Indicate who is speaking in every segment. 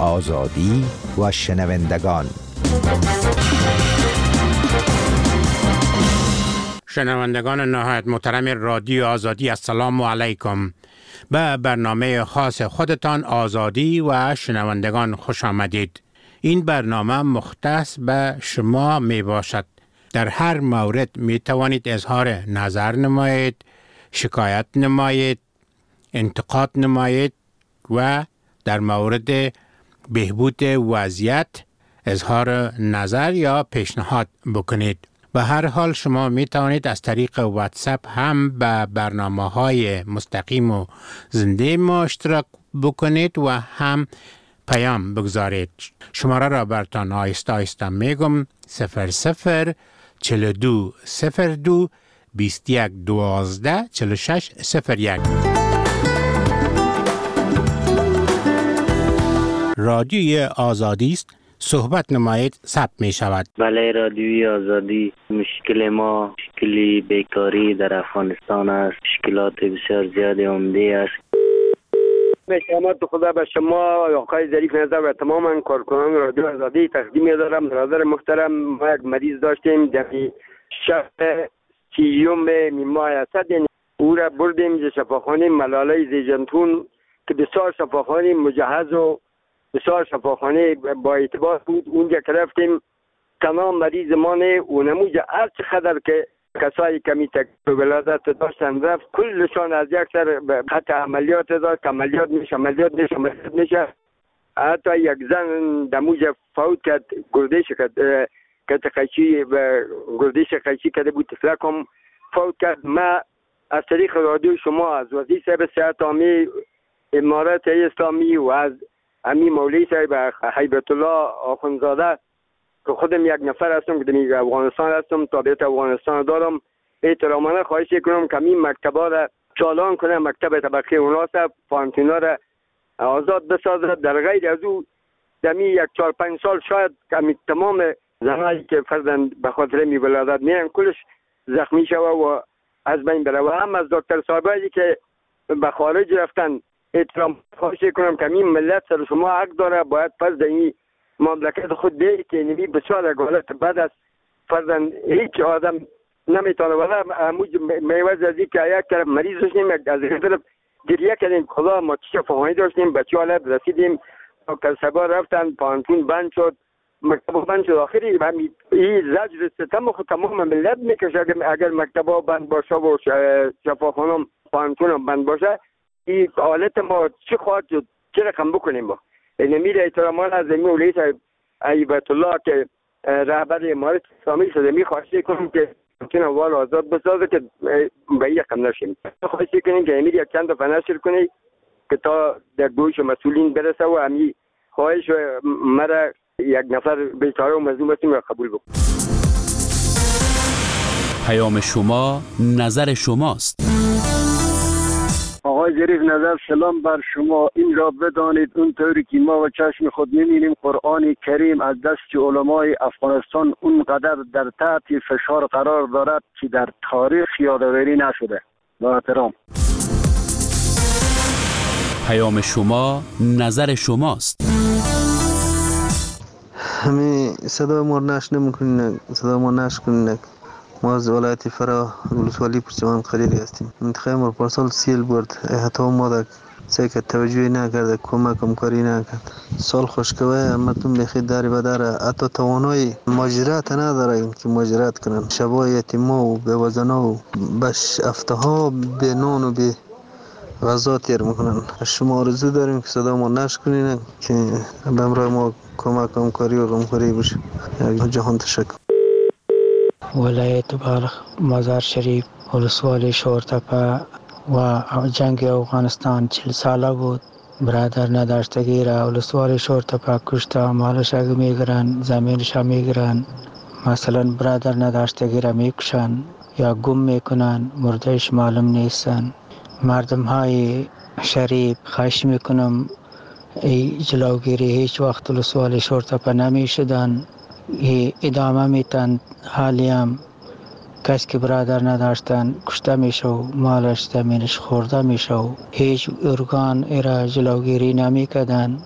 Speaker 1: آزادی و شنوندگان.
Speaker 2: شنوندگان نهایت محترم رادیو آزادی، السلام علیکم. به برنامه خاص خودتان آزادی و شنوندگان خوش آمدید. این برنامه مختص به شما می باشد. در هر مورد می توانید اظهار نظر نمایید، شکایت نمایید، انتقاد نمایید و در مورد بهبود وضعیت اظهار نظر یا پیشنهاد بکنید. به هر حال شما می توانید از طریق واتساپ هم به برنامه‌های مستقیم و زنده ما اشتراک بکنید و هم پیام بگذارید. شماره را براتان آهسته آهسته میگم: 00 42 02 21 12 46 01. رادیوی آزادی است. صحبت نمایید، ثبت می شود.
Speaker 3: بله، رادیوی آزادی. مشکل ما مشکلی بیکاری در افغانستان است. مشکلات بسیار زیاد عمده است.
Speaker 4: به شمات خدا به شما آقای ظریف نظر و تمام کارکنان رادیو آزادی تقدیم می‌دارم. برادر محترم، ما یک مریض داشتیم در شهر سیوم ماه اسد. او را بردیم به شفاخانه ملاله زیجنتون که بسیار شفاخانه مجهز و بسیار شفاخانه با اعتبار بود. اونجا که رفتیم تمام مریض ما نه اونموجه هر چقدر که کسایی کمی تکلیف ولادت داشتن رفت کلشان از یک سر به خط عملیات داشت. عملیات میشه. حتی یک زن دموجه فوت کرد، گردش کرد، گردش قیچی کرده بود، تفلک هم فوت کرد. ما از طریق رادیو شما از وزیر صاحب صحت عامی امارات اسلامی و از امی مولوی صاحب هیبت الله آخوندزاده که خودم یک نفر هستم که در افغانستان هستم، تابعیت افغانستان دارم، احترامانه خواهش کنم که این مکتبا را چالان کنه، مکتب طبقه اوناست، پانتینا را آزاد بسازه. در غیر از او دمی یک 4-5 سال شاید که تمام زنایی که فرزن به خاطر می ولادت میرن کلش زخمی شوه و از بین بره. و هم از دکتر صاحبایی که به خارج رفتن احترام خواهش کنم که این ملت سر شما حق داره، باید پس در این مملکت خود بیایی که نمی بسیار حالت بد است. فرزن هیچ آدم نمیتونه ولی میوز از این که یک طرف مریض داشتیم، از این طرف گریه کردیم خدا ما چه فهانی داشتیم، بچه حالت رسیدیم دکتر صاحبا رفتن، پانتون بند شد، مکتبا بند شد. آخری این زجر ستم خود تمام ملت میکشه اگر مکتبا بند باشه و شفاخانه پانتون بند باشه. این حالت ما چی خواهد شد، چه رقم بکنیم ما؟ نمیر احترامان از این مولی صاحب هیبت الله که رهبر امارات اسلامی شده میخواهش کنیم که ممکن اول آزاد بسازه که به این رقم نشیم. خواهش کنیم که امیر یک چند دفعه نشر کنی که تا در گوش مسئولین برسه و امی خواهش مرا یک نفر بیچاره و مظلوم هستیم را قبول بکن.
Speaker 5: پیام شما نظر شماست.
Speaker 6: آقای ظریف نظر، سلام بر شما. این را بدانید اونطوری که ما و چشم خود می‌بینیم قرآن کریم از دست علمای افغانستان اونقدر در تحت فشار قرار دارد که در تاریخ یادآوری نشده. با احترام.
Speaker 5: پیام شما نظر شماست.
Speaker 7: همین صدا ما نش نمی‌کنین، صدا ما نش کنین. ما از ولایت فرا ولسوالی پرچمان قلیلی هستیم. منطقه ما پارسال سیل برد، حتی ما در سیک توجهی نکرده، کمکم کاری نکرد. سال خوشگوه همتون بخیر داری بداره، حتی توانای ماجرات نداره که ماجرات کنن. شبای یتیما و بیوزنا و بش افتها به نان و به غذا تیر میکنن. شما آرزو داریم که صدا ما نش کنین که به امرای ما کمکم کاری و غمخوری بشه. جهان تشکر.
Speaker 8: ولایت بلخ، مزار شریف، ولسوالی شورتپه و جنگ افغانستان 40 ساله بود. برادر نداشتگی را ولسوالی شورتپه کشته، مالش اگه میگرن، زمینش میگرن. مثلا برادر نداشتگی را میکشن یا گم میکنن، مردهش معلوم نیستن. مردم های شریف خواهش میکنم جلوگیری هیچ وقت ولسوالی شورتپه نمیشدن، ادامه میتن. حالی هم کسی که برادر نداشتن کشته میشه و مالش زمینش خورده میشه و هیچ ارگان ایرا جلوگیری نمیکردن.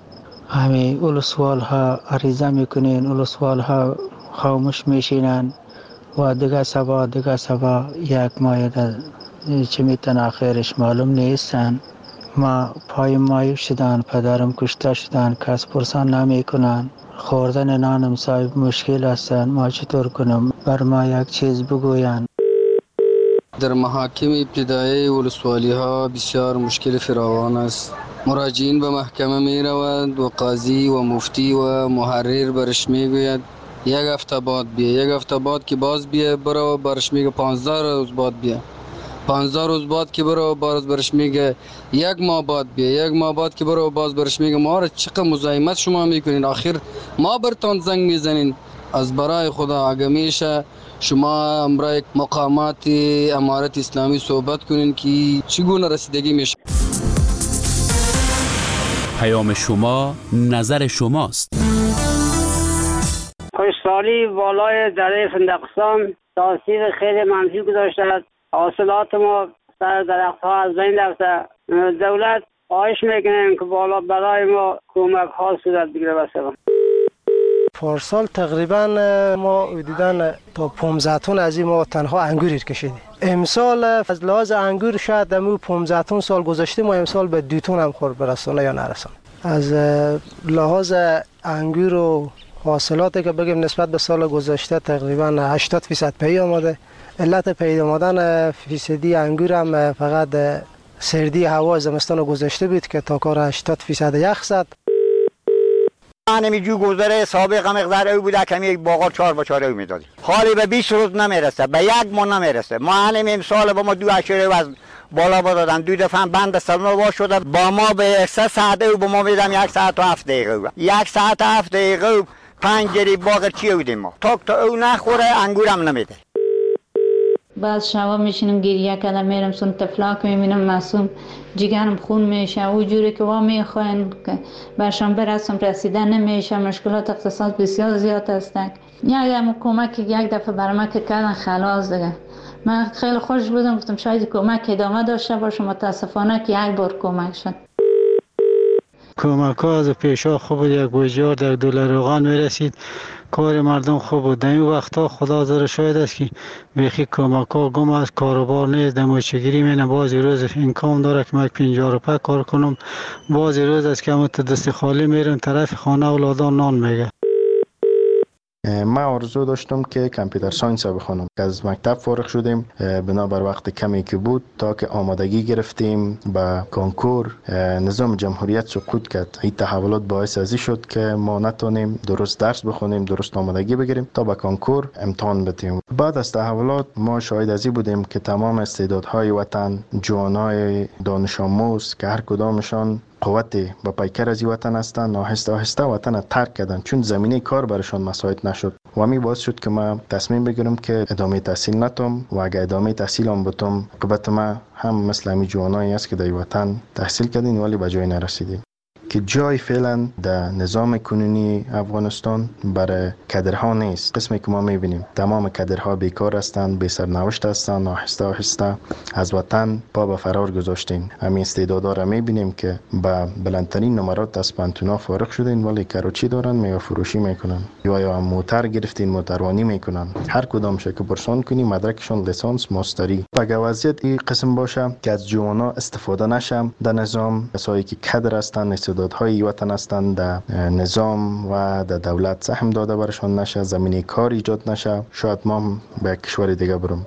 Speaker 8: همه ولسوال ها عریضه میکنین، ولسوال ها خاموش میشینن و دیگه سبا یک ماه چه میتن آخرش معلوم نیستن. ما پای مایب شدن، پدرم کشته شدن، کس پرسان نمیکنن. خوردن نانم صاحب مشکل هستن، ما چطور کنم؟ بر ما یک چیز بگوین.
Speaker 9: در محاکم ابتدایی ولسوالی ها بسیار مشکل فراوان است. مراجعین به محکمه می روند و قاضی و مفتی و محرر برش می گوید یک هفته بعد بیا، یک هفته بعد که باز بیا برو، برش میگه 15 روز بعد بیا، 15 روز بعد که برو باز برش میگه یک ماه بعد بیا، یک ماه بعد که برو باز برش میگه ما را چقدر مزاحمت شما میکنین، آخر ما برتان زنگ میزنین. از برای خدا اگه میشه شما امرای مقامات امارت اسلامی صحبت کنین که چگونه رسیدگی میشه.
Speaker 5: پیام شما نظر شماست.
Speaker 10: خوشسالی والای دره فندقستان تاثیر خیلی منفی گذاشته است. حاصلات ما سر درخت ها از بین رفته. دولت خواهش میکنیم که بالا برای ما کمک ها صورت بگیره. بسیار
Speaker 11: پارسال تقریبا ما حدوداً تا 15 تن از این ما تنها انگور کشیدیم. امسال از لحاظ انگور شاید دمو 15 تن سال گذشته ما امسال به 2 تن هم خورد برسونه یا نرسونه. از لحاظ انگور و حاصلاتی که بگیم نسبت به سال گذشته تقریبا 80% پی آمده. علت پی آمدن فیصدی انگور هم فقط سردی هوا زمستان گذشته بود که تا کار 80% یخ زد.
Speaker 12: همین جو گذره سابق مقدار او بوده که یک باغ 4 با 4 او میدادی. حالی به 20 روز نمیرسه، به 1 ماه نمیرسه. ما همین امسال با ما 2 اشاره از بالا دادن، 2 دفعه بند سلمه وا شده. با ما به 3 ساعت او با ما میدم 1 ساعت و 7 دقیقه. 1 ساعت و 7 دقیقه 5 جری باغ چی بودیم ما. تا او نخوره انگورم نمیده.
Speaker 13: بعد شبا میشینم گریه کردم، میرم سون تفلاک میبینم معصوم جگرم خون میشه و جوری که وا میخواین که برشان برسم رسیدن نمیشه. مشکلات اقتصاد بسیار زیاد هستند. یک کمک یک دفعه برای ما که کردن خلاص دیگه من خیلی خوش بودم، گفتم شاید کمک ادامه داشته باشه. متاسفانه که یک بار کمک شد.
Speaker 14: کمک ها از پیشا خوب بود، 1 بوجار $1 روغن میرسید، کار مردم خوب بود. در این وقتا خدا زر شاید است که بیخی کمک ها گم است، کاروبار نیست. در موچگیری مینم بعضی روز امکان داره که من 50 روپیه کار کنم، بعضی روز است که همون دست خالی میرم طرف خانه اولادان نان میگه.
Speaker 15: من آرزو داشتم که کامپیوتر ساینس بخونم. از مکتب فارغ شدیم بنابر وقت کمی که بود تا که آمادگی گرفتیم به کنکور. نظام جمهوریت سقوط کرد. این تحولات باعث ازی شد که ما نتونیم درست درس بخونیم، درست آمادگی بگیریم تا به کنکور امتحان بدیم. بعد از تحولات ما شاهد ازی بودیم که تمام استعدادهای وطن، جوانای دانش آموز که هر کدامشان قوتی با پیکر از وطن هستند، آهسته آهسته وطن را ترک کردند چون زمینه کار برشان مساعد نشد. و همین باعث شد که من تصمیم بگیرم که ادامه تحصیل نتم و اگه ادامه تحصیل هم بتم عاقبت ما هم مثل همین جوانایی است که در وطن تحصیل کردین ولی به جای نرسیدین. که جای فعلا در نظام کنونی افغانستان برای کادرها نیست. قسمی که ما میبینیم تمام کادرها بیکار هستند، بی سرنوشت هستند، آهسته آهسته از وطن پا به فرار گذاشتین. همین استعدادا را میبینیم که با بلندترین نمرات از پانتونا فارغ شدین ولی کاروچی دارن، میوه فروشی میکنن یا موتر گرفتین موتروانی میکنن. هر کدام که پرسان کنی مدرکشون لیسانس ماستری. اگه وضعیت این قسم باشه که از جوانا استفاده نشه در نظام، کسایی که کادر هستند، استعدادهای وطن هستند، در نظام و در دولت سهم داده برشان نشه، زمینه کار ایجاد نشه، شاید ما به کشور دیگه برم.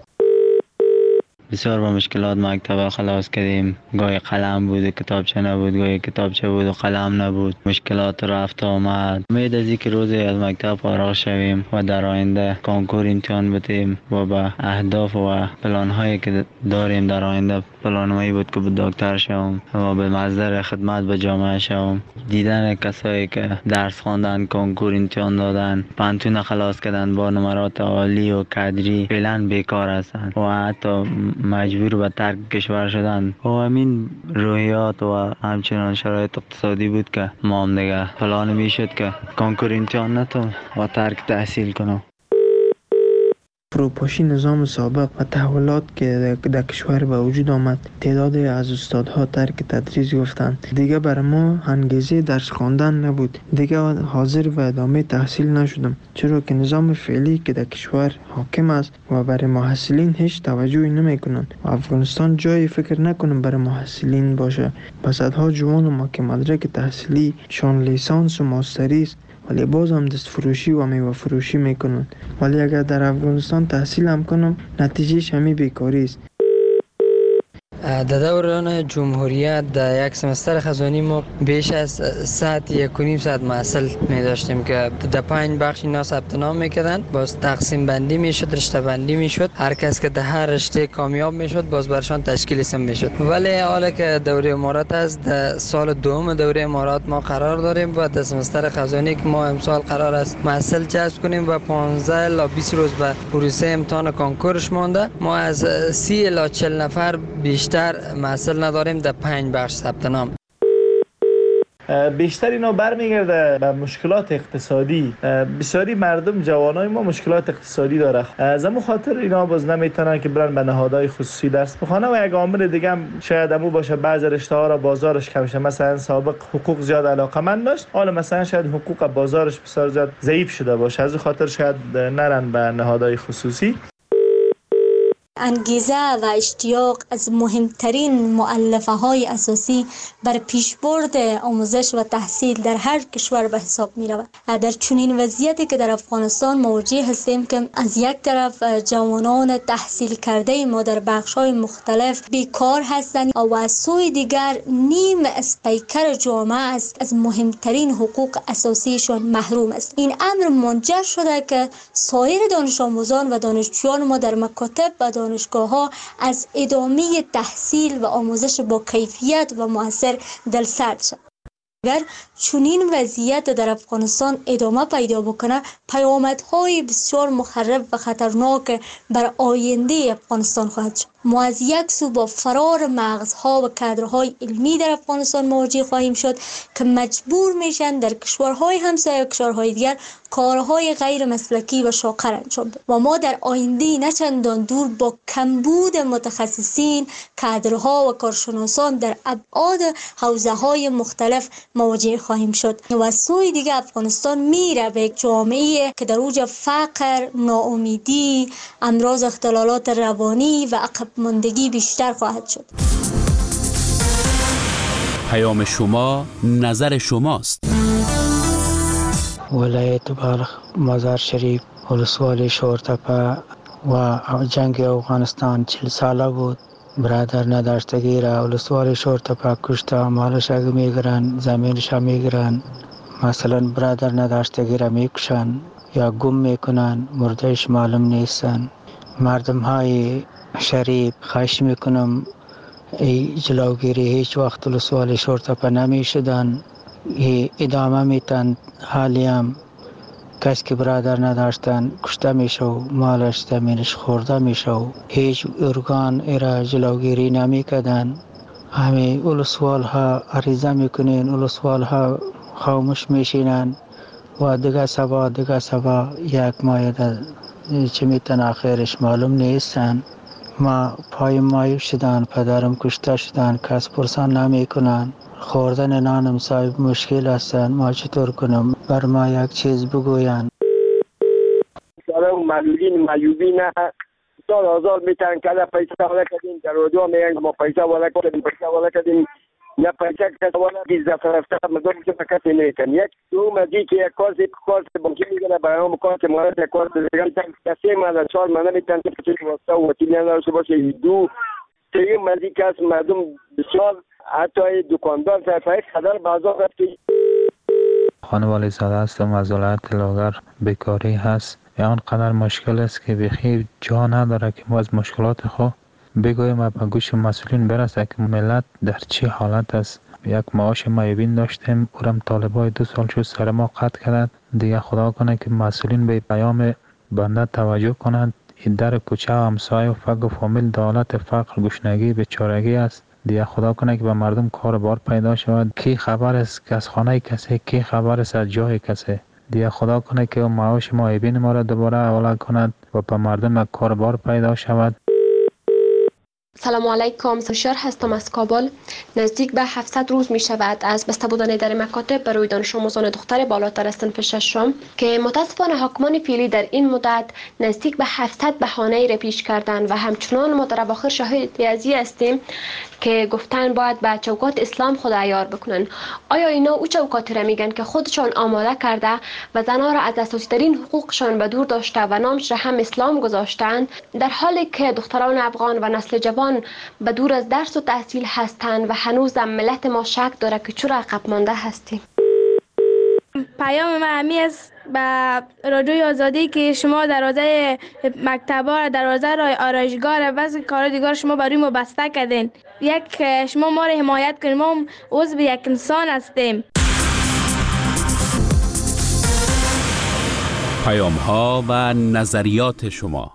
Speaker 16: بسیار با مشکلات مکتب خلاص کردیم. گاهی قلم بود و کتابچه نبود، گاهی کتابچه بود و قلم نبود. مشکلات رفت آمد. امید از اینکه روزی از مکتب فارغ شویم و در آینده کنکور امتحان بدیم و به اهداف و پلان هایی که داریم در آینده، پلانهایی بود که به دکتر شوم و به مصدر خدمت به جامعه شوم. دیدن کسایی که درس خواندن، کنکور امتحان دادن، پانتون خلاص کردن با نمرات عالی و کادری، فعلا بیکار هستند و حتی مجبور به ترک کشور شدن. و همین روحیات و همچنان شرایط اقتصادی بود که ما هم دیگه پلان میشد که کنکور امتحان نتونم و ترک تحصیل کنم.
Speaker 17: فروپاشی نظام سابق و تحولات که در کشور به وجود آمد، تعدادی از استادها ترک تدریس گفتند. دیگه بر ما انگیزه درس خواندن نبود. دیگه حاضر و ادامه تحصیل نشدم، چرا که نظام فعلی که در کشور حاکم است و برای محصلین هیچ توجهی نمیکنند و افغانستان جای فکر نکنم برای محصلین باشه. صدها جوان ما که مدرک تحصیلی شان لیسانس و ماستری است، ولی باز هم دست فروشی و میوه فروشی میکنن. ولی اگر در افغانستان تحصیل هم کنم، نتیجهش همی بیکاری است.
Speaker 18: در دوران جمهوریت در یک سمستر خزانی ما بیش از ساعت 1.5 ساعت محصل می داشتیم که در 5 بخش اینا ثبت نام میکردن، باز تقسیم بندی میشد، رشته بندی میشد، هر کس که در هر رشته کامیاب میشد باز برشان تشکیل اسم میشد. ولی حالا که دوره امارات است، در سال دوم دوره امارات ما قرار داریم و در سمستر خزانی که ما امسال قرار است محصل جذب کنیم و 15 الی 20 روز به پروسه امتحان کنکورش مانده. ما از 30 الی 40 نفر بیشتر محصل نداریم در 5 بخش ثبت نام.
Speaker 19: بیشتر اینا برمیگرده به مشکلات اقتصادی. بسیاری مردم جوانای ما مشکلات اقتصادی داره، از همون خاطر اینا باز نمیتونن که برن به نهادهای خصوصی درس بخونه. و یک عامل دیگه هم شاید همون باشه، بعضی رشته ها را بازارش کم شه. مثلا سابق حقوق زیاد علاقمند داشت، حالا مثلا شاید حقوق بازارش بسیار زیاد ضعیف شده باشه، از این خاطر شاید نرن به نهادهای خصوصی.
Speaker 20: انگیزه و اشتیاق از مهمترین مؤلفه های اساسی بر پیشبرد آموزش و تحصیل در هر کشور به حساب می رود. در چنین وضعیتی که در افغانستان مواجه هستیم که از یک طرف جوانان تحصیل کرده ما در بخش های مختلف بیکار هستند و از سوی دیگر نیم از پیکر جامعه است از مهمترین حقوق اساسیشان محروم است. این امر منجر شده که سایر دانش آموزان و دانشجویان ما در مکاتب و دانشگاه‌ها از ادامه تحصیل و آموزش با کیفیت و مؤثر دلسرد شد. اگر چنین وضعیت در افغانستان ادامه پیدا بکنه، پیامدهای بسیار مخرب و خطرناک بر آینده افغانستان خواهد شد. ما از یک سو با فرار مغزها و کادرهای علمی در افغانستان مواجه خواهیم شد که مجبور میشن در کشورهای همسایه و کشورهای دیگر کارهای غیر مسلکی و شاقر انجام بدن و ما در آینده نه چندان دور با کمبود متخصصین، کادرها و کارشناسان در ابعاد حوزه‌های مختلف مواجه خواهیم شد و از سوی دیگر افغانستان میره به یک جامعه که در اوج فقر، ناامیدی، امراض، اختلالات روانی و عقب ماندگی بیشتر خواهد شد.
Speaker 5: پیام شما، نظر شماست.
Speaker 8: ولایت بلخ، مزار شریف، ولسوالی شورتپه و جنگ افغانستان 40 ساله بود. برادر نداشتگی را ولسوالی شورتپه کشته، مالش اگه میگرن، زمینش میگرن. مثلا برادر نداشتگی را میکشن یا گم میکنن، مردهش معلوم نیستن. مردم های شریف خواهش میکنم ای جلوگیری هیچ وقت ولسوالی شورتپه نمیشدن، ادامه میتن. حالی هم کس که برادر نداشتن کشته میشه و مالش زمینش خورده میشه و هیچ ارگان ایرا جلوگیری نمیکردن. همه ولسوال ها عریضه میکنین، ولسوال ها خاموش میشینن و دیگه سبا یک ماه چه میتن آخرش معلوم نیستن. ما پای مایو شدن، پدرم کشته شدن، کس پرسان نمی کنن. خوردن نانم صاحب مشکل هستن، ما چطور کنم؟ بر ما یک چیز بگوین.
Speaker 4: معلولین معیوبین سال آزار میتن که پیسه والا کردیم، در رادیو میگن ما پیسه والا کردیم نه پیسه کسی والا بیز دفعه رفته مدام که کسی نیتن. یک دوم ازی که یک کارت بانکی میگنه برای هم کارت مورد یک کارت دیگر کسی مالا 4 مانه میتن که کسی واسطه و وطیلی نداشته باشه. دو سیم ازی که از مردم بسیار حتی دکاندار صرفه خدر بازار رفتی.
Speaker 21: خانوالی زاده هستم از ولایت لاغر. بیکاری هست یا آنقدر مشکل است که بخیر جا نداره که ما از مشکلات خود بگویم و به گوش مسئولین برسه که ملت در چه حالت است. یک معاش معیوبین داشتیم، اورم طالبای 2 سال شد سر ما قطع کردند. دیگه خدا کنه که مسئولین به پیام بنده توجه کنند. این در کوچه و همسایه و فقر و فامیل دولت فقر، گشنگی، بیچارگی است. دیگه خدا کنه که به مردم کار بار پیدا شود. کی خبر است که از خانه کسی، کی خبر است از جای کسی. دیگه خدا کنه که معاش معیوبین ما را دوباره حواله کند و به مردم کاربار پیدا شود.
Speaker 1: سلام علیکم، سوشار هستم از کابل. نزدیک به 700 روز می شود از بسته بودن در مکاتب برای دانش آموزان دختر بالاتر از صنف ششم که متاسفانه حاکمان فعلی در این مدت نزدیک به 700 بهانه را پیش کردند و همچنان ما در اواخر شاهد ازی هستیم که گفتن باید به چوکات اسلام خود عیار بکنن. آیا اینا او چوکاتی را میگن که خودشان آماده کرده و زنها را از اساسی ترین حقوقشان به دور داشته و نامش را هم اسلام گذاشتند، در حالی که دختران افغان و نسل جوان به دور از درس و تحصیل هستند و هنوز ملت ما شک داره که چرا عقب مانده هستیم.
Speaker 22: پیام من همی است به رادیوی آزادی که شما دروازه مکتبا، دروازه آرایشگاه و بعضی کار دیگر شما برای ما بسته کردین. شما ما را حمایت کنید، ما عضو یک انسان هستیم.
Speaker 5: پیام ها و نظریات شما.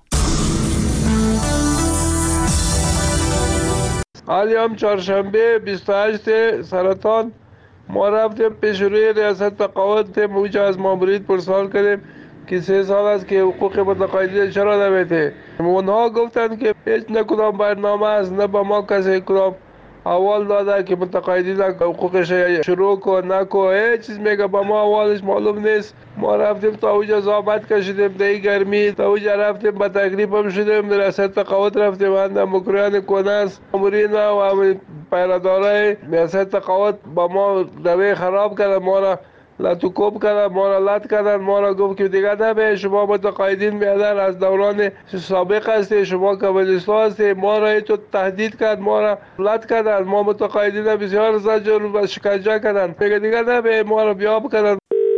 Speaker 23: حالی هم چهارشنبه 28 سرطان ما رفتیم پیش روی ریاست تقاعد موجه از مامورین پرسوال کردیم که 3 سال است که حقوق متقاعدین چرا نمیده. اونها گفتن که هیچ نه کدام برنامه است، نه با ما کسی کدام اول داده که متقاعدین حقوقش شروع کن نکن، هیچ چیز میگه با ما اولش معلوم نیست. ما رفتیم تا اوجا زحمت کشیدیم در گرمی، تا اوجا رفتیم با تکلیف هم شدیم، ریاست تقاعد رفتیم اند مکریان کنس مامورین و پیرادارای ریاست تقاعد با ما دوی خراب کردن، ما را لطوکوب کردن، ما را لط کردن، ما را گفت که دیگه نبه شما متقاعدین بیادر از دوران سابق هستی، شما کمونیستا هستی. ما را تو تهدید کرد، ما را لط کردن، ما متقاعدین بسیار زجر و شکنجه کردن، میگه دیگه نبه ما را بیاب کردن.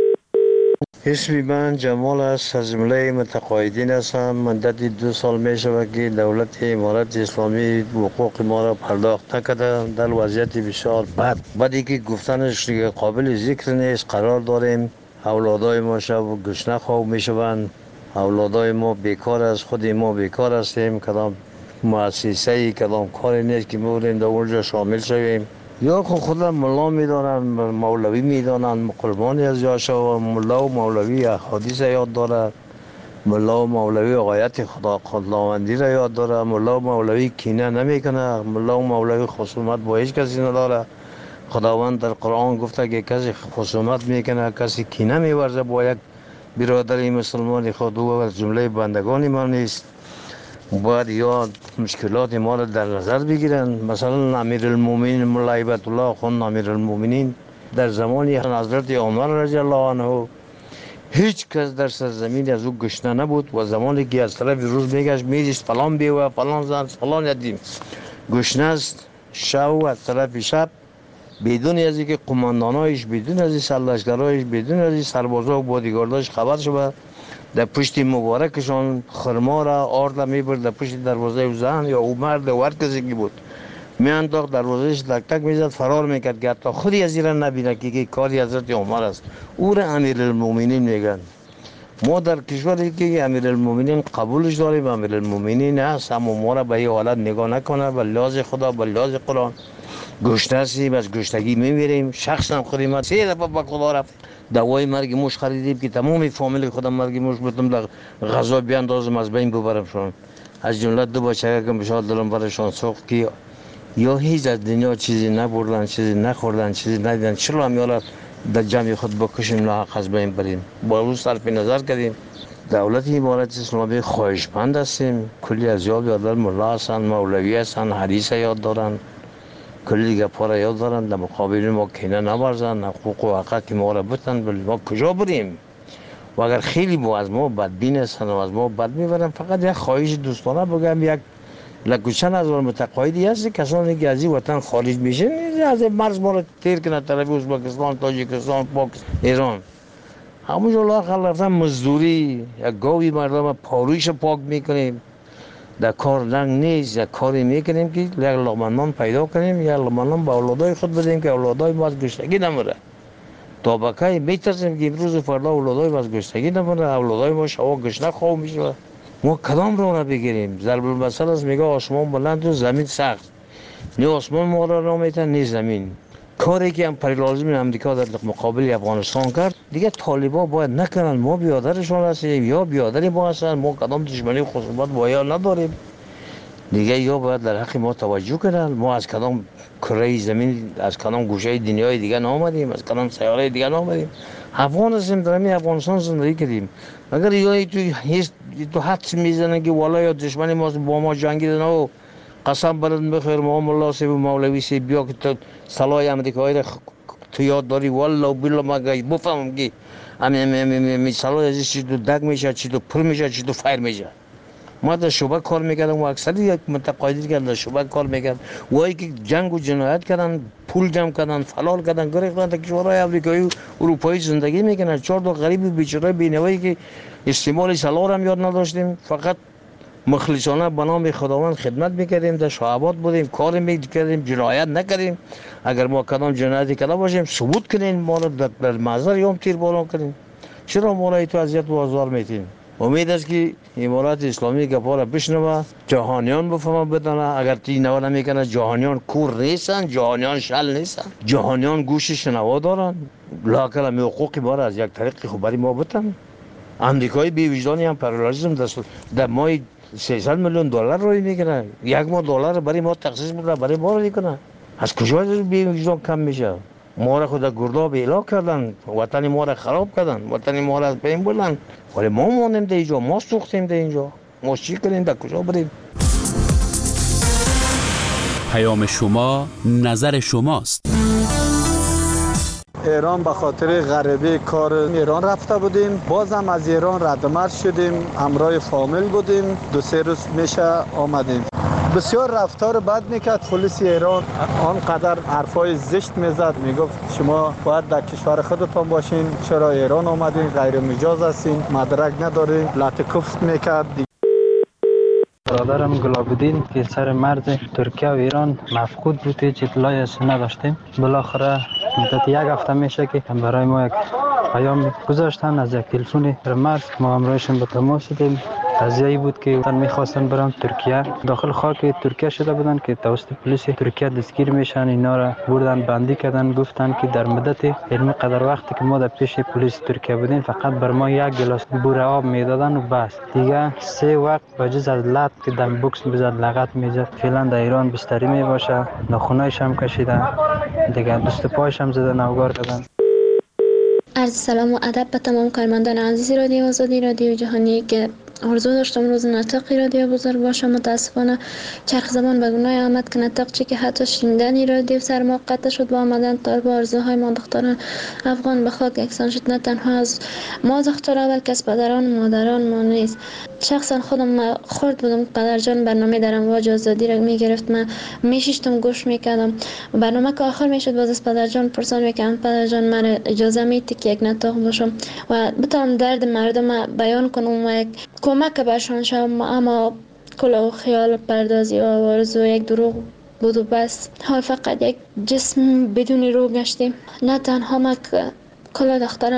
Speaker 24: اسمی من جمال است، از جمله متقاعدین هستم. مدت 2 سال می شود که دولت امارت اسلامی حقوق ما را پرداخت نکرده. در وضعیت بسیار بدی که گفتنش قابل ذکر نیست قرار داریم. اولادای ما شب گشنه خواب می شوند، اولادای ما بیکار است، خود ما بیکار هستیم، کدام مؤسسه‌ای کدام کاری نیست که می‌بریم در اونجا شامل شویم. یا خود ملا میدانن، مولوی میدانن، قربانی از یاشا. ملا و مولوی احادیث یاد داره، ملا و مولوی غایت خداوندی را یاد داره، ملا و مولوی کینه نمیکنه، ملا و مولوی خصومت با هیچ کسی نداره. خداوند در قرآن گفته که کسی خصومت میکنه، کسی کینه میورزه با یک برادر مسلمان خود و از جمله بندگان ما نیست. باید یا مشکلات ما را در نظر بگیرن. مثلا امیرالمومنین مولا هیبت الله خان امیرالمومنین در زمان حضرت عمر رضی الله عنه هیچ کس در سرزمین از او گشنه نبود و زمانی که از طرف روز میگشت میدیست فلان بیوه فلان زن فلان یتیم گشنه است، شب از طرف شب بدون از اینکه قماندانایش، بدون از این سرلشکرایش، بدون از این سربازا و بادیگارداش خبر شد، در پشت مبارکشان خرما را آرد میبرد در پشت دروازه زن یا او مرد و هر کسی که بود میانداخت دروازهش تک تک میزد، فرار میکرد که حتی خودی از این نبینه که کاری حضرت عمر است. او را امیرالمومنین میگن. ما در کشوری که امیرالمومنین قبولش داریم، امیرالمومنین هست، اما ما را به این حالت نگاه نکنه. به لحاظ خدا، به لحاظ قرآن گشنه هستیم، از گشنگی میمیریم. شخصا خودی ما 3 دفعه به خدا رفت دوای مرگ موش خریدیم که تمام فامیل خودم مرگ موش بودم در غذا بیاندازم از بین ببرمشون. از جمله 2 بچه که بشار دلم برشان سوخت که یا هیچ از دنیا چیزی نبردن، چیزی نخوردن، چیزی ندیدن، چرا هم یالا در جمع خود بکشیم لاحق از بین بریم. با روز صرف نظر کردیم. دولت امارت اسلامی خواهشمند هستیم. کلی از یاد یادر ملا هستن، مولوی هستن، حدیث یاد دارن، کلی دیگه پاره یاد دارن. در مقابل ما کینه نورزن، حقوق و حقوق که ما را بتن، ولی ما کجا بریم؟ و اگر خیلی با از ما بدبین هستن و از ما بد میبرن، فقط یک خواهش دوستانه بگم، یک لکوچن از متقاعدی هست کسانی که از این وطن خارج میشن از مرز ما را تیر کنه طرف ازبکستان، تاجیکستان، پاکستان، ایران. همونجا لااقل رفتن مزدوری، یک گاوی مردم پارویش پاک میکنیم، در کار لنگ نیست، یک کاری میکنیم که یک لقمه پیدا کنیم، یک لقمه به اولادای خود بدیم که اولادای ما از گشنگی نمره. تا بکای میترسیم که امروز فردا اولادای ما از گشنگی نمره، اولادای ما شوا گشنه خواب میشه. ما کدام رو نبگیریم؟ ضرب المثل است، میگه آسمان بلند و زمین سخت. نه آسمان ما را میتن نه زمین. کاری که هم پر لازم امریکا در مقابل افغانستان کرد دیگه طالبان باید نکنن. ما بیادرشون هستیم یا بیادری ما هستن، ما کدام دشمنی و خصومت با یا نداریم دیگه، یا باید در حق ما توجه کنن. ما از کدام کره زمین، از کدام گوشه دنیای دیگه نآمدیم، از کدام سیاره دیگه نآمدیم. افغان هستیم، در همین افغانستان زندگی کردیم. اگر یا تو حدس میزنن که والا یا دشمنی ما با ما جنگیدن و قسم برد بخیر ما ملا سی و مولوی سی بیا که تو سلای امریکایی را تو یاد داری والله و بالله ما بفهمم که امی سلای ازش چی تو دگ میشه، چی تو پر میشه، چی تو فایر میشه. ما در شعبه کار میکردم و اکثر یک متقاعدی که در شعبه کار میکرد وایی که جنگ و جنایت کردن، پول جمع کردن، فلال کردن، گریختن تا کشورهای آمریکایی و اروپایی زندگی میکنن. 4 تا غریب بیچاره بینوایی که استعمال سلاح هم یاد نداشتیم، فقط مخلصانه به نام خداوند خدمت میکردیم، در شعبات بودیم، کار میکردیم، جنایت نکردیم. اگر ما کدام جنایتی کرده باشیم ثبوت کنین، ما را در محضر یوم تیر باران کنین. چرا ما را تو اذیت و آزار میتین؟ امید است که امارات اسلامی گپا را بشنوه، جهانیان بفهمه بدانه. اگر تی نوا نمیکنه جهانیان کور نیستن، جهانیان شل نیستن، جهانیان گوش شنوا دارن. لاکل می حقوق ما را از یک طریق خبری ما بتن. امریکایی بی وجدانی هم پرالایزم در ماه 300 میلیون دلار روی میکنه، یک ماه دلار برای ما تخصیص میکنه، برای ما رو میکنه. از کجا بی وجدان کم میشه؟ ما را خود گرداب اعلا کردن، وطن ما را خراب کردن، وطن ما را از بین بردن. ولی ما مانیم در اینجا، ما سوختیم در اینجا. ما چی کنیم؟ در کجا بریم؟
Speaker 5: پیام شما نظر شماست.
Speaker 2: ایران به خاطر غریبه کار ایران رفته بودیم، بازم از ایران ردمرد شدیم، همراه فامیل بودیم، 2-3 روز میشه آمدیم. بسیار رفتار بد میکرد پلیس ایران، آنقدر حرفای زشت میزد، میگفت شما باید در کشور خودتان باشین، چرا ایران آمدین، غیر مجاز هستین، مدرک ندارین، لطکفت میکرد.
Speaker 21: برادرم گلابودین که سر مرز ترکیه و ایران مفقود بود، هیچ اطلاعی از نداشتیم. بالاخره مدت 1 هفته میشه که برای ما یک پیام گذاشتن از یک تلفن مرز، ما همراهشون به تماس شدیم. قضیه‌ای بود که میخواستن برن ترکیه، داخل خاک ترکیه شده بودن که توسط پلیس ترکیه دستگیر میشن. اینا را بردن بندی کردن، گفتن که در مدت علمی قدر وقتی که ما در پیش پلیس ترکیه بودیم فقط بر ما 1 گلاس بور آب میدادن و بس، دیگه 3 وقت بجز از لط که دم بوکس میزد، لغت میزد. فعلا در ایران بستری میباشه، ناخونایش هم کشیدن، دیگه دست پایش هم زدن، اوگار کردن.
Speaker 3: عرض سلام و ادب به تمام کارمندان عزیز رادیو آزادی، رادیو جهانی که آرزو داشتم روز نطقی رادیو بزرگ باشه. متاسفانه چرخ زمان به گناه آمد که نطق چی که حتی شنیدن رادیو سر ما قطع شد با آمدن طالب آرزوهای ما دختران افغان به خاک یکسان شد. نه تنها از ما دخترها بلکه از پدران و مادران ما نیست. شخصا خودم خورد بودم قدرجان برنامه در امواج آزادی را میگرفت، من میشیشتم گوش میکردم. برنامه که آخر میشد باز از پدرجان پرسان میکردم پدرجان من اجازه میدی که یک نطق باشم و بتونم درد مردم بیان کنم و یک کمک برشان شوم. اما کل خیال پردازی و آرزو یک دروغ بود و بس. حال فقط یک جسم بدون روح گشتیم. نه تنها ما که کل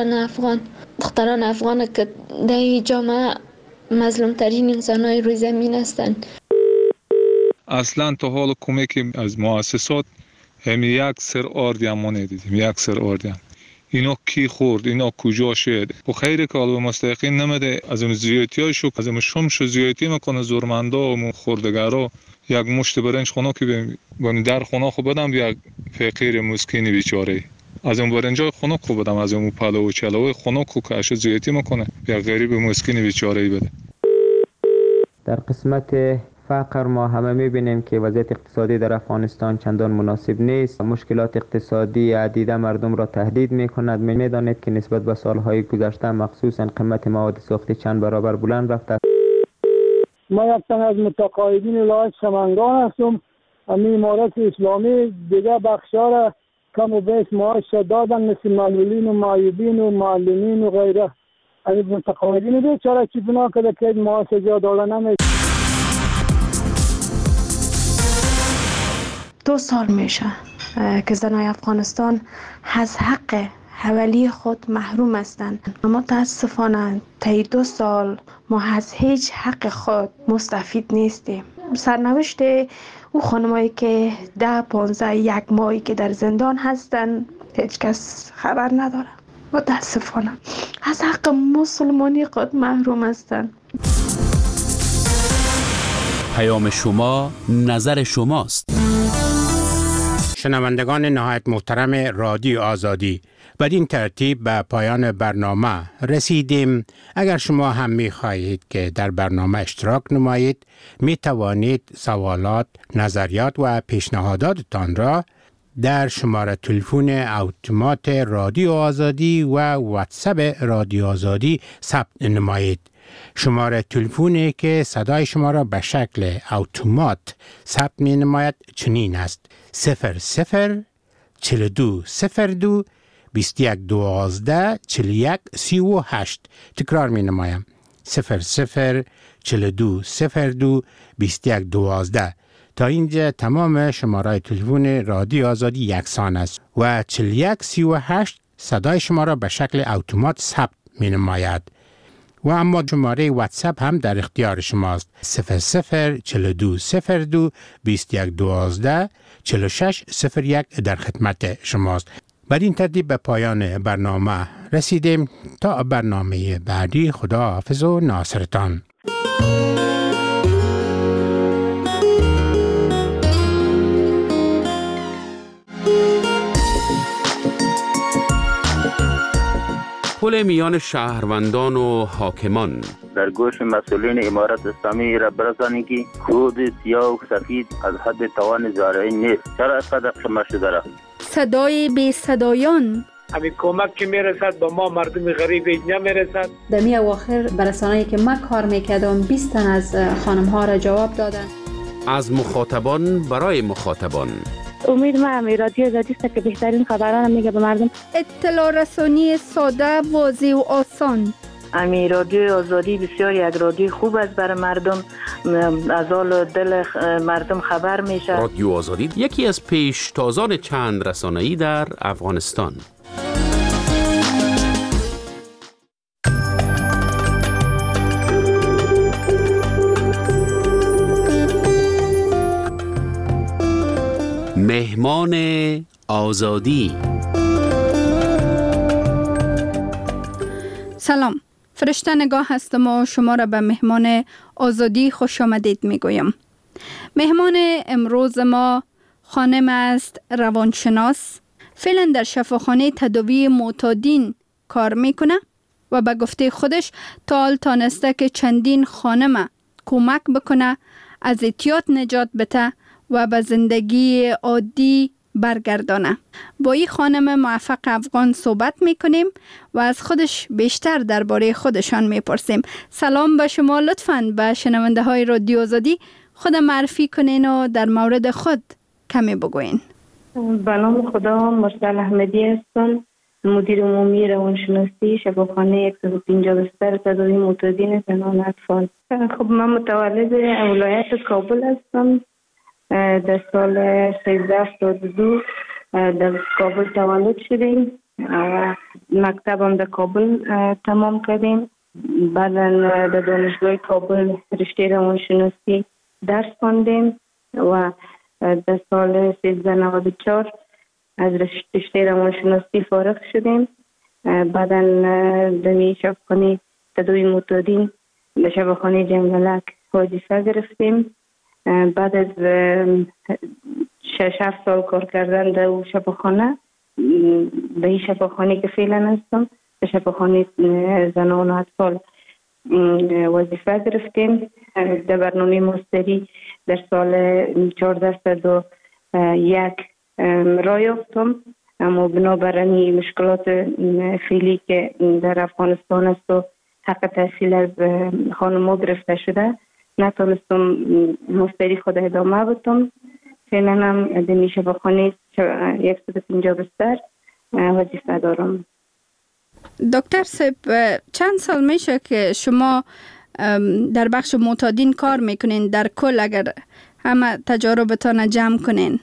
Speaker 3: دختران افغان که در این جامعه مظلوم ترین انسان‌های روی زمین هستند.
Speaker 6: اصلا تا حال کمک از مؤسسات همین 1 سر آردی هم ما ندیدیم. 1 سر آردی هم. اینا کی خورد، اینا کجا شد؟ و خیره که به مستحقین نمیده، از اون زیادتیاشو از اون شمش زیادتی میکنه زورمندا و خردگرا. یک مشت برنج خونه که به در خونه خو بدم یک فقیر مسکین بیچاره، از اون برنجای خونه خو بدم، از اون پلو و چلوی خونه کو که اش زیادتی میکنه یک غریب مسکین بیچاره بده.
Speaker 7: در قسمت فقر ما همه میبینیم که وضعیت اقتصادی در افغانستان چندان مناسب نیست. مشکلات اقتصادی عدیده مردم را تهدید میکند. میدانید که نسبت به سالهای گذشته مخصوصا قیمت مواد سوختی چند برابر بلند رفته.
Speaker 25: ما یک تن از متقاعدین ولایت سمنگان هستم. امارات اسلامی دیگه بخشا را کم و بیش معاش دادن، مثل معلولین و معیوبین و معلمین و غیره. از متقاعدین بیچاره چی گناه کرده که معاش جا داده نمیشه.
Speaker 22: 2 سال میشه که زنای افغانستان از حق حوالی خود محروم هستند. متاسفانه طی 2 سال ما از هیچ حق خود مستفید نیستیم. سرنوشت او خانمایی که 10 15 1 ماهی که در زندان هستن هیچ کس خبر نداره. متاسفانه از حق مسلمانی خود محروم هستن.
Speaker 5: پیام شما نظر شماست.
Speaker 9: شنوندگان نهایت محترم رادیو آزادی، بدین ترتیب به پایان برنامه رسیدیم. اگر شما هم می خواهید که در برنامه اشتراک نمایید، می توانید سوالات، نظریات و پیشنهاداتتان را در شماره تلفن اتومات رادیو آزادی و واتساپ رادیو آزادی ثبت نمایید. شماره تلفنی که صدای شما را به شکل اتومات ثبت می نماید چنین است: 00 42 02 21 12 41 38. تکرار می نمایم: 00 42 02 21 12. تا اینجا تمام شماره تلفن رادیو آزادی یکسان است و 41 38 صدای شما را به شکل اتومات ثبت می نماید. و اما شماره واتساپ هم در اختیار شماست: 00 42 02 21 12 46 01 در خدمت شماست. بر این ترتیب به پایان برنامه رسیدیم. تا برنامه بعدی، خدا حافظ و ناصرتان.
Speaker 5: پل میان شهروندان و حاکمان.
Speaker 10: در گوش مسئولین امارت اسلامی را برسانید که خود سیاه و سفید از حد توان زارعی نیست. چرا اینقدر شمار شده را؟
Speaker 11: صدای بی صدایان.
Speaker 12: همین کمک که میرسد به ما مردم غریب نمیرسد.
Speaker 13: در می اواخر برسانه‌ای که من کار میکردم 20 تن از خانم ها را جواب دادن.
Speaker 5: از مخاطبان برای مخاطبان.
Speaker 26: امید ما رادیو آزادی است که بهترین خبران میگه به مردم.
Speaker 11: اطلاع رسانی ساده، واضح و آسان.
Speaker 26: امی رادیو آزادی بسیار یک رادیو خوب است برای مردم، از حال دل مردم خبر میشه.
Speaker 5: رادیو آزادی یکی از پیشتازان چند رسانه‌ای در افغانستان. مهمان آزادی.
Speaker 11: سلام، فرشته نگاه هستم و شما را به مهمان آزادی خوش آمدید میگویم. مهمان امروز ما خانم است، روانشناس، فعلا در شفاخانه تداوی معتادین کار میکنه و به گفته خودش تا حال تانسته که چندین خانم کمک بکنه، از اعتیاد نجات بده و به زندگی عادی برگردانه. با این خانم موفق افغان صحبت میکنیم و از خودش بیشتر درباره خودشان میپرسیم. سلام به شما، لطفاً به شنونده های رادیو آزادی خود معرفی کنین و در مورد خود کمی بگوین.
Speaker 26: به نام خدا، مرسل احمدی هستم، مدیر عمومی روانشناسی شفاخانه 150 بستر تداوی معتادین زنان و اطفال. خب من متولد ولایت کابل هستم. در سال 1372 در کابل تولد شدیم و مکتبم در کابل تمام کردیم. بعدا در دانشگاه کابل رشته روانشناسی درس خواندیم و در سال 1394 از رشته روانشناسی فارغ شدیم. بعدا در شفاخانه تداوی معتادین در شفاخانه جنگلک وظیفه گرفتیم. بعد از 6-7 سال کار کردن در شفاخانه، به این شفاخانه که فعلا هستم، به شفاخانه زنان و اطفال وظیفه گرفتیم. در برنامه ماستری در سال 1401 راه یافتم، اما بنابراین مشکلات فعلی که در افغانستان است و حق تحصیل از خانم‌ها گرفته شده، نتونستم مستری خود ادامه بدم. فعلا هم در شفاخانه 150 بستر وظیفه دارم.
Speaker 11: دکتر صاحب، چند سال میشه که شما در بخش معتادین کار میکنین؟ در کل اگر همه تجاربتان جمع کنین.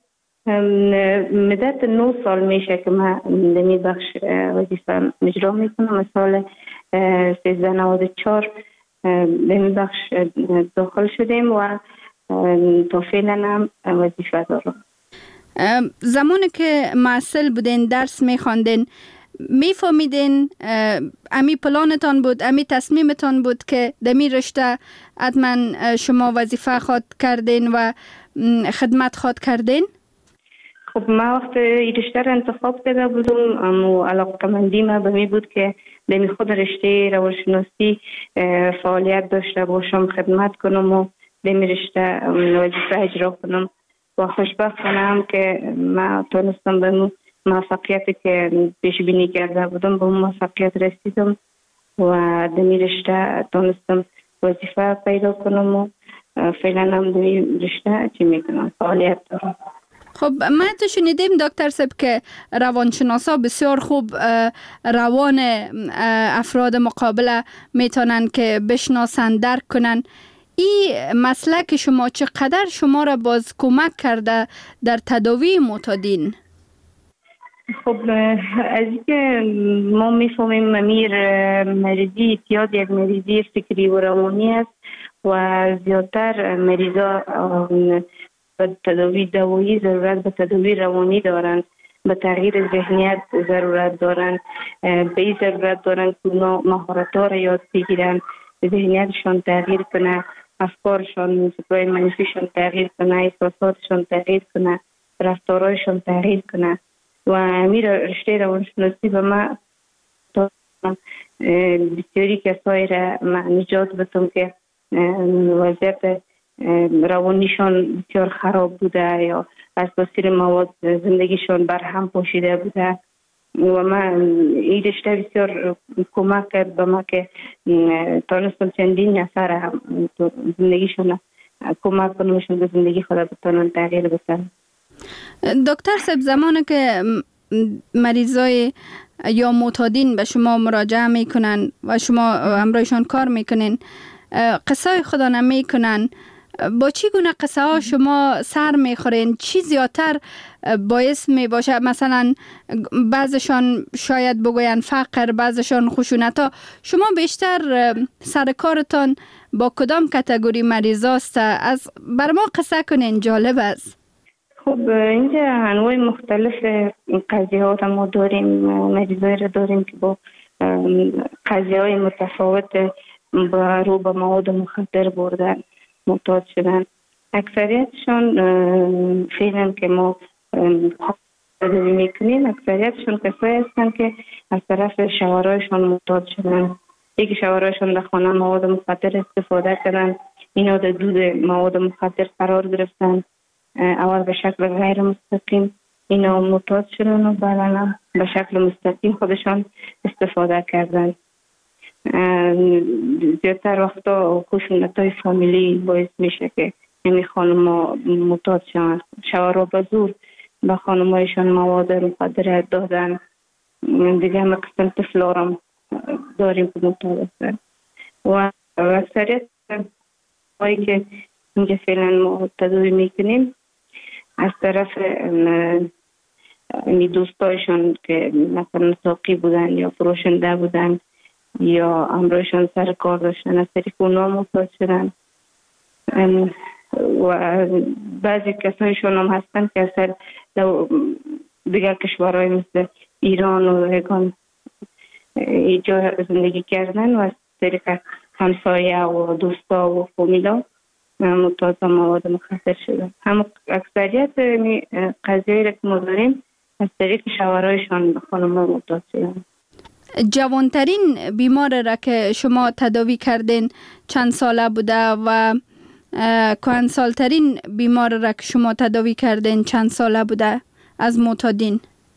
Speaker 26: مدت 9 سال میشه که من در این بخش وظیفه اجرا میکنم. از سال 1394 به این بخش داخل شدیم و تا فعلا هم وظیفه دارم.
Speaker 11: زمانی که معسل بودین درس میخواندین میفهمیدین امی پلانتان بود، امی تصمیمتان بود که دمی رشته حتما شما وظیفه خواد کردین و خدمت خواد کردین؟
Speaker 26: خب ما وقت این رشته را انتخاب کرده بودم و علاقه‌مندی ما به می بود که دمی خود رشته روانشناسی فعالیت داشته باشم، خدمت کنم و دمی رشته وظیفه اجرا کنم و خوشبختانم که ما تونستم به موفقیتی که پیش بینی کرده بودم به موفقیت رسیدم و دمی رشته تونستم وظیفه پیدا کنم و فعلا هم دمی رشته چی میکنم فعالیت دارم.
Speaker 11: خب ما تو شنیدیم دکتر صاحب که روانشناسا بسیار خوب روان افراد مقابله میتونن که بشناسن، درک کنن. این مسلک شما چقدر شما را باز کمک کرده در تداوی معتادین؟
Speaker 26: خب از اینکه ما میفهمیم مریضی اعتیاد یک مریضی فکری و روانی است و زیادتر مریضا به تداوی دوایی ضرورت به تداوی روانی دارند، به تغییر ذهنیت ضرورت دارند، به این ضرورت دارند که مهارت‌ها را یاد بگیرند، ذهنیتشان تغییر کنه، افکارشان فکرهای منفیشان تغییر کنه، احساساتشان تغییر کنه، رفتارهایشان تغییر کنه و امیر رشته روانشناسی به ما بسیاری کسایی را نجات بدم که وضعیت روانیشان بسیار خراب بوده یا از تاثیر مواد زندگیشان برهم پاشیده بوده و من این رشته بسیار کمک کرد به ما که تانستم چندین نفر هم زندگیشان کمک کنمشون به زندگی خود بتانن تغییر بسن.
Speaker 11: دکتر صاحب زمانی که مریضای یا معتادین به شما مراجعه میکنن و شما همراهشان کار میکنین، قصه خدا نمیکنن، با چی گونه قصه ها شما سر میخورین؟ چی زیادتر باعث می باشه؟ مثلا بعضشان شاید بگوین فقر، بعضشان خشونت ها. شما بیشتر سر کارتان با کدام کاتگوری مریضاست؟ از بر ما قصه کنین، جالب است.
Speaker 26: خب اینجا انواع مختلف قضیه ها ما داریم، مریضایی را داریم که با قضیه های متفاوت رو به مواد مخدر بردن معتاد شدن. اکثریتشان فعلا که ما تداوی میکنیم اکثریتشان کسایی هستن که از طرف شوهرایشان معتاد شدن، یکی شوهرایشان در خانه مواد مخدر استفاده کردن، اینا در دود مواد مخدر قرار گرفتن، اول به شکل غیر مستقیم اینا معتاد شدن و بعدا به شکل مستقیم خودشان استفاده کردن. زیادتر وقتا خشونت‌های فامیلی باعث میشه که این خانم معتاد شدن. شوهرها به زور به خانمایشان مواد مخدر دادن. دیگه همه قسم طفلارم داریم که معتاد هستن و اکثریت هایی که اینجا فعلا ما تداوی میکنیم از طرف دوستایشان که مثلا ساقی بودن یا فروشنده بودن یا همراهشان سر کار داشتن، از طریق اونا معتاد شدن و بعضی کسایشون هم هستن که اصلا دیگر کشورهای مثل ایران و ایگان اینجا زندگی کردن و از طریق همسایه و دوستا و فامیلا معتاد مواد مخدر شدن. هم اکثریت قضیه را که ما داریم از طریق شوهرایشان به خانم معتاد شدن.
Speaker 11: جوانترین بیمار را که شما تداوی کردین چند ساله بوده و کهنسالترین بیمار را که شما تداوی کردین چند ساله بوده از معتادین؟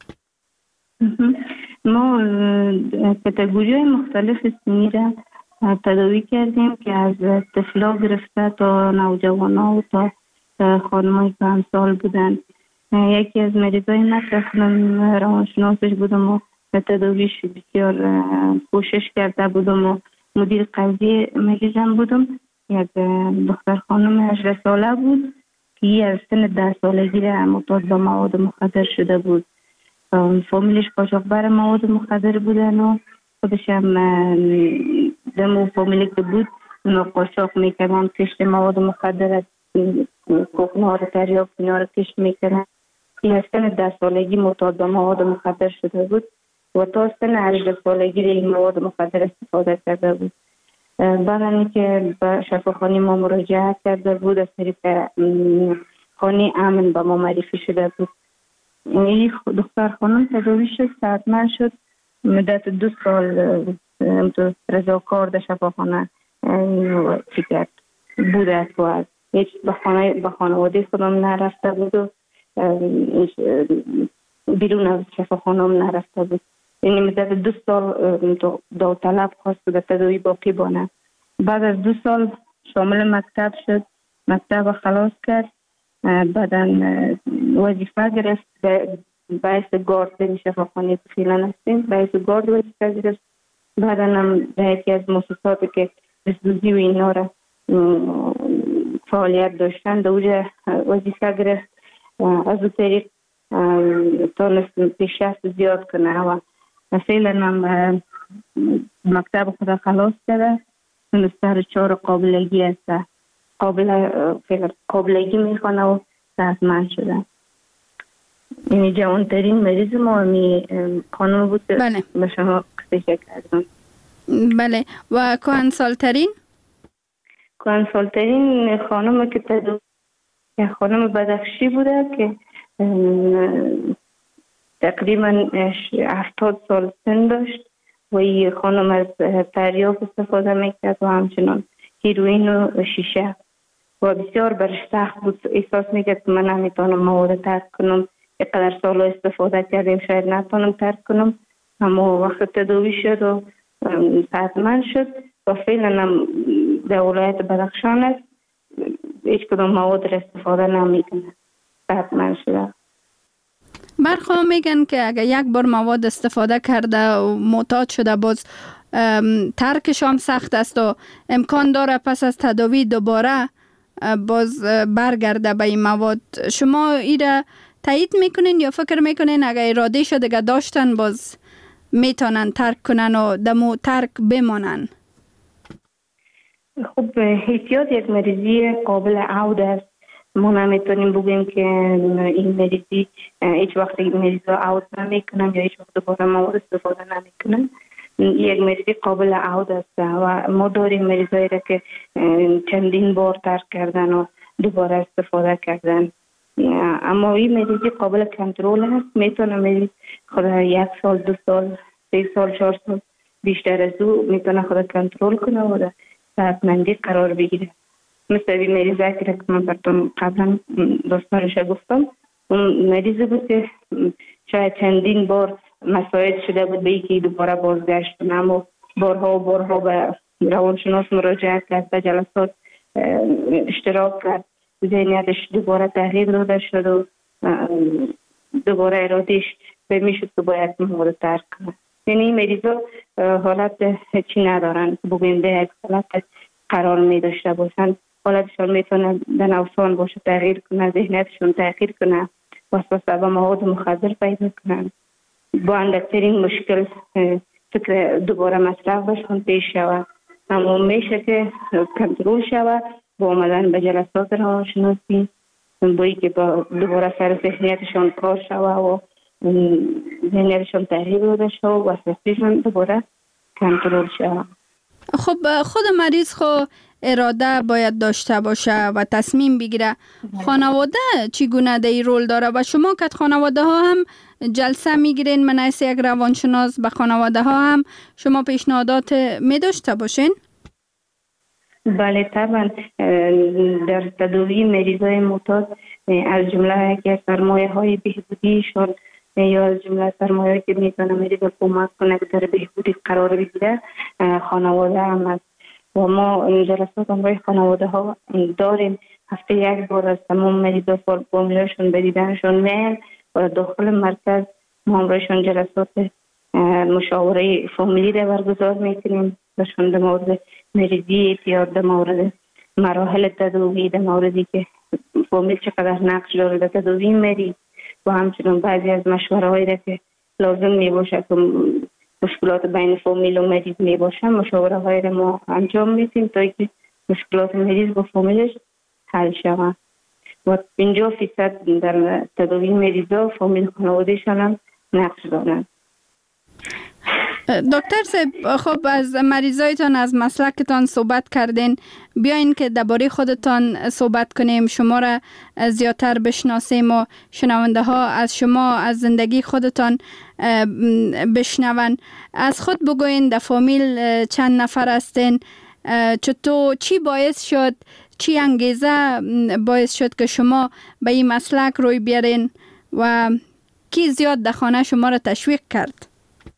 Speaker 26: ما کاتگوری‌های مختلف سنی را تداوی کردیم که از طفلا گرفته تا نوجوانا و تا خانم‌های کهنسال بودن. یکی از مریضای من روانشناسش بودم و تداویش بسیار کوشش کرده بودم و مدیر قضیه مریضم بودم. یک دختر خانم 18 ساله بود که از سن 10 سالگی معتاد به مواد مخدر شده بود. فامیلش قاچاقبر مواد مخدر بودن و خودش هم دمو فامیلی که بود اونا قاچاق میکردن، کشت مواد مخدر از کوکنار تریاک اینا رو کش میکردن. این از سن 10 سالگی معتاد به مواد مخدر شده بود و تا سن 18 سالگی این مواد مخدر استفاده کرده بود. بعد که به شفاخانه ما مراجعه کرده بود از طریق خانه امن به ما معرفی شده بود. این دختر خانم تداوی شد، صحتمند شد، مدت 2 سال رضاکار در شفاخانه چیکار بوده و هیچ به خانواده خودم نرفته بود و بیرون از شفاخانه هم نرفته بود. یعنی مدت 2 سال داوطلب خواست در تداوی باقی بانه. بعد از 2 سال شامل مکتب شد، مکتب خلاص کرد، بعدا وظیفه گرفت باعث گارد در شفاخانه که فعلا هستیم، باعث گارد وظیفه گرفت. بعدا هم در یکی از مؤسساتی که بسدوزی و اینا را فعالیت داشتن در اوجه وظیفه گرفت. از او طریق تانست پیشرفت زیاد کنه و فعلا هم مکتب خود خلاص کرده، سر 4 قابلگی است، قابلگی میخوانه و صحتمند شده. این جوانترین مریض ما می خانم بود.
Speaker 11: بله.
Speaker 26: به شما قصه کردم.
Speaker 11: بله. و کهنسالترین؟
Speaker 26: کهنسالترین خانم که خانم بدخشی بوده که تقریبا 70 سال سن داشت و این خانم از تریاک استفاده میکرد و همچنان هیروئین و شیشه و بسیار برش سخت بود. احساس میکرد که من نمیتونم مواد ترک کنم، اینقدر سال استفاده کردیم شاید نتونم ترک کنم، اما وقت تداوی شد و صحتمند شد و فعلا هم در ولایت بدخشان است، هیچ کدام مواد را استفاده نمیکنه، صحتمند شده.
Speaker 11: برخواه میگن که اگر یک بار مواد استفاده کرده و معتاد شده باز ترکش هم سخت است و امکان داره پس از تداوی دوباره باز برگرده به این مواد. شما ایره تایید میکنین یا فکر میکنین اگر اراده شده داشتن باز میتونن ترک کنن و دمو ترک بمانن؟
Speaker 26: خب احتیاط یک مریضی قابل عود است. ما نمیتونیم بگیم که این مریضی هیچ وقت این مریض عود نمیکنن یا هیچ وقت دوباره مواد استفاده نمیکنن. یک مریضی قابل عود است و ما داریم مریضایی را که چندین بار ترک کردن و دوباره استفاده کردن. اما این مریضی قابل کنترل است. میتونه مریض خود 1 سال 2 سال 3 سال 4 سال بیشتر از او میتونه خود کنترل کنه و در صحتمندی قرار بگیره. مثل این مریضی که من براتون قبلا داستانش گفتم، اون مریضی بود که شاید چندین بار مساعد شده بود به اینکه دوباره بازگشت کنه، اما بارها و بارها به روانشناس مراجعه کرد، به جلسات اشتراک کرد، ذهنیتش دوباره تغییر داده شد و دوباره ارادهش به میشد که باید مواد ترک کنه. یعنی این مریضا حالت چی ندارن که بگویم در یک حالت قرار می داشته باشن. حالتشان میتونه در نوسان باشه، تغییر کنه، ذهنیتشون تغییر کنه، وسوسه به مواد مخدر پیدا کنن. با اندکترین مشکل فکر دوباره مصرف بشون پیش شود، اما میشه که کنترل شود با آمدن به جلسات روانشناسی، بایی که با دوباره سر ذهنیتشون کار شود و ذهنیتشون تغییر داده شود و وسوسهشون دوباره کنترل شود.
Speaker 11: خب خود مریض اراده باید داشته باشه و تصمیم بگیره. خانواده چگونه در این رول داره و شما که خانواده ها هم جلسه میگیرین من از یک روانشناس به خانواده ها هم شما پیشنهادات می داشته باشین؟
Speaker 26: بله طبعا. در تداوی مریضای معتاد از جمله یکی از سرمایه های بهبودیشون یا از جمله سرمایه که میتونه مریض کمک کنه که در بهبودی قرار بگیره خانواده هم است و ما جلسات همراه خانواده ها داریم. هفته 1 بار از تمام مریضا فامیلاشون به دیدنشون میل و داخل مرکز ما همراهشون جلسات مشاوره فامیلی را برگزار میکنیم بهشون در مورد مریضی اعتیاد، در مورد مراحل تداوی، در موردی که فامیل چقدر نقش داره در تداوی مریض و همچنین بعضی از مشوره هایی را که لازم می باشه که مشکلات بین فامیل و مریض می باشه، مشاوره هایی را ما انجام میدیم تا اینکه مشکلات مریض با فامیلش حل شود و 50% در تداوی مریضا فامیل خانوادهشان هم نقش دارند.
Speaker 11: دکتر صاحب، خب از مریضایتان از مسلکتان صحبت کردین، بیاین که درباره خودتان صحبت کنیم، شما را زیادتر بشناسیم و شنونده ها از شما از زندگی خودتان بشنون. از خود بگوین در فامیل چند نفر هستین؟ چطور چی باعث شد، چی انگیزه باعث شد که شما به این مسلک روی بیارین و کی زیاد در خانه شما را تشویق کرد؟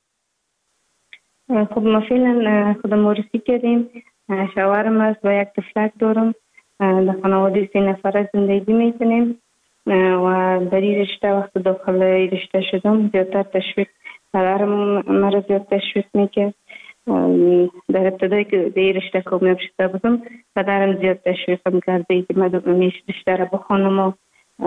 Speaker 26: خب ما فعلا خودم معرفی کردیم. شوهرم است و یک طفلک دارم. در خانواده 3 نفره زندگی میکنیم و در این رشته وقت داخل این رشته شدم زیادتر تشویق پدرم مرا زیاد تشویق میکرد. در ابتدایی که در این رشته کامیاب شده بودم پدرم زیاد تشویقم کرده که من رشته را بخوانم و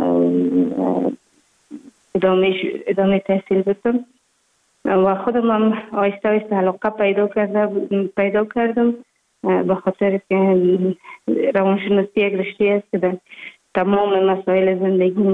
Speaker 26: ادامه تحصیل بدم و خودم هم آهسته آهسته علاقه پیدا کردم به خاطر که روانشناسی یک رشته است که در تمام مسائل زندگی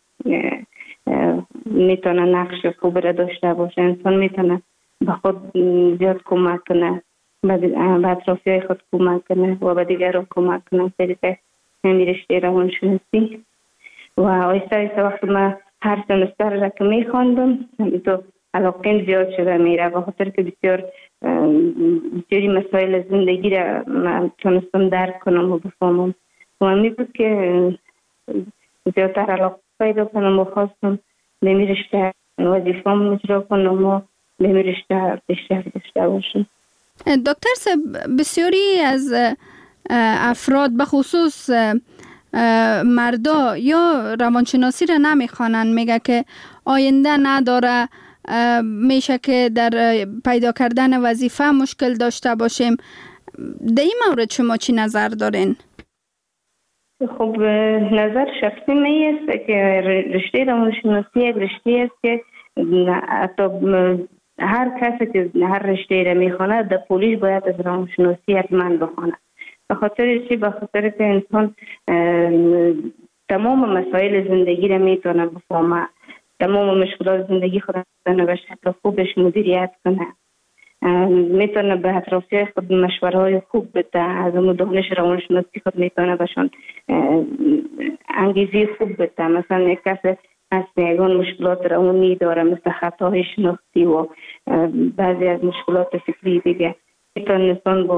Speaker 26: میتونه نقش خوب را داشته باشه. انسان میتونه به خود زیاد کمک کنه، به اطرافیای خود کمک کنه و به دیگران کمک کنه. طریقه همین رشته روانشناسی و آهسته آهسته وقتی من هر سمستر را که میخواندم تو علاقه زیاد شده میره به خاطر که بسیاری مسائل زندگی را من تونستم درک کنم و بفهمم و همین بود که زیادتر علاقه پیدا کنم و خواستم به می رشته وظیفه‌ام اجرا کنم و به می رشته پیشرفت داشته باشم.
Speaker 11: دکتر صاحب، بسیاری از افراد به خصوص مردا یا روانشناسی را نمیخوانند، میگه که آینده نداره، میشه که در پیدا کردن وظیفه مشکل داشته باشیم. در این مورد شما چی نظر دارین؟
Speaker 26: خب نظر شخصی می است که رشته روانشناسی یک رشته است که هر کسی که هر رشته را میخونه در پولیش باید از روانشناسی حتما بخونه. به خاطر چی؟ به خاطر که انسان تمام مسائل زندگی را میتونه بفهمه، تمام مشکلات زندگی خود را به شکل خوبش مدیریت کنه، میتونه به اطرافیای خود مشوره‌های خوب بده، از دانش روانشناسی خود میتونه بهشون انگیزه خوب بده. مثلا یک کس از یگان مشکلات روانی داره مثل خطاهای شناختی و بعضی از مشکلات فکری دیگه، میتونه انسان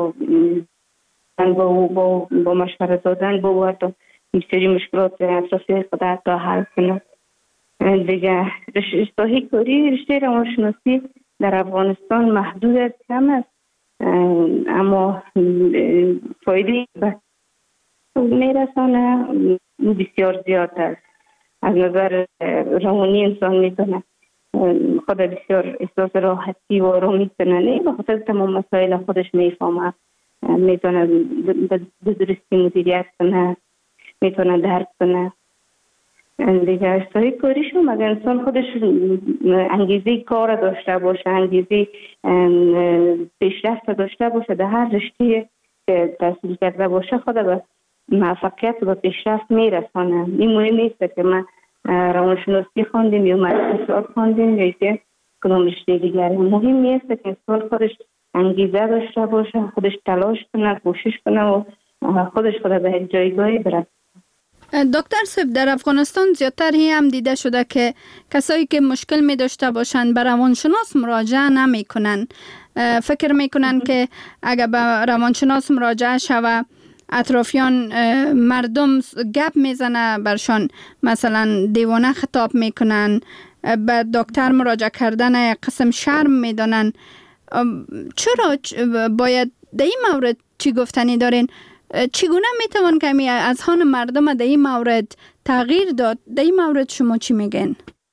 Speaker 26: با مشورت دادن با تا بسیاری مشکلات اطرافیای خود حتی حل کنه. دیگه رشته کاری رشته روانشناسی در افغانستان محدود است، کم است، اما فایده به میرسانه بسیار زیاد است. از نظر روانی انسان میتونه خود بسیار احساس راحتی و آرامی کنه، نه به خاطر تمام مسائل خودش میفهمه، میتونه به درستی مدیریت کنه، میتونه درک کنه. دیگه اشتهای کاریشون اگر انسان خودش انگیزه کار داشته باشه، انگیزه پیشرفت داشته باشه در هر رشته که تحصیل کرده باشه خود به موفقیت و پیشرفت میرسانه. این مهم نیست که من روانشناسی خواندیم یا اقتصاد خواندیم یا که کدام رشته دیگری. مهم نیست که انسان خودش انگیزه داشته باشه، خودش تلاش کنه، کوشش کنه و خودش خود به جایگاهی برسه.
Speaker 11: دکتر صاحب، در افغانستان زیادتر هم دیده شده که کسایی که مشکل می داشته باشند به روانشناس مراجعه نمی کنن. فکر می کنن که اگر به روانشناس مراجعه شود اطرافیان مردم گپ میزنه برشان، مثلا دیوانه خطاب میکنن، به دکتر مراجعه کردن قسم شرم میدانن. چرا باید در این مورد چی گفتنی دارین؟ چگونه میتوان کمی اذهان مردم در این مورد تغییر داد؟ در این مورد شما چی میگن؟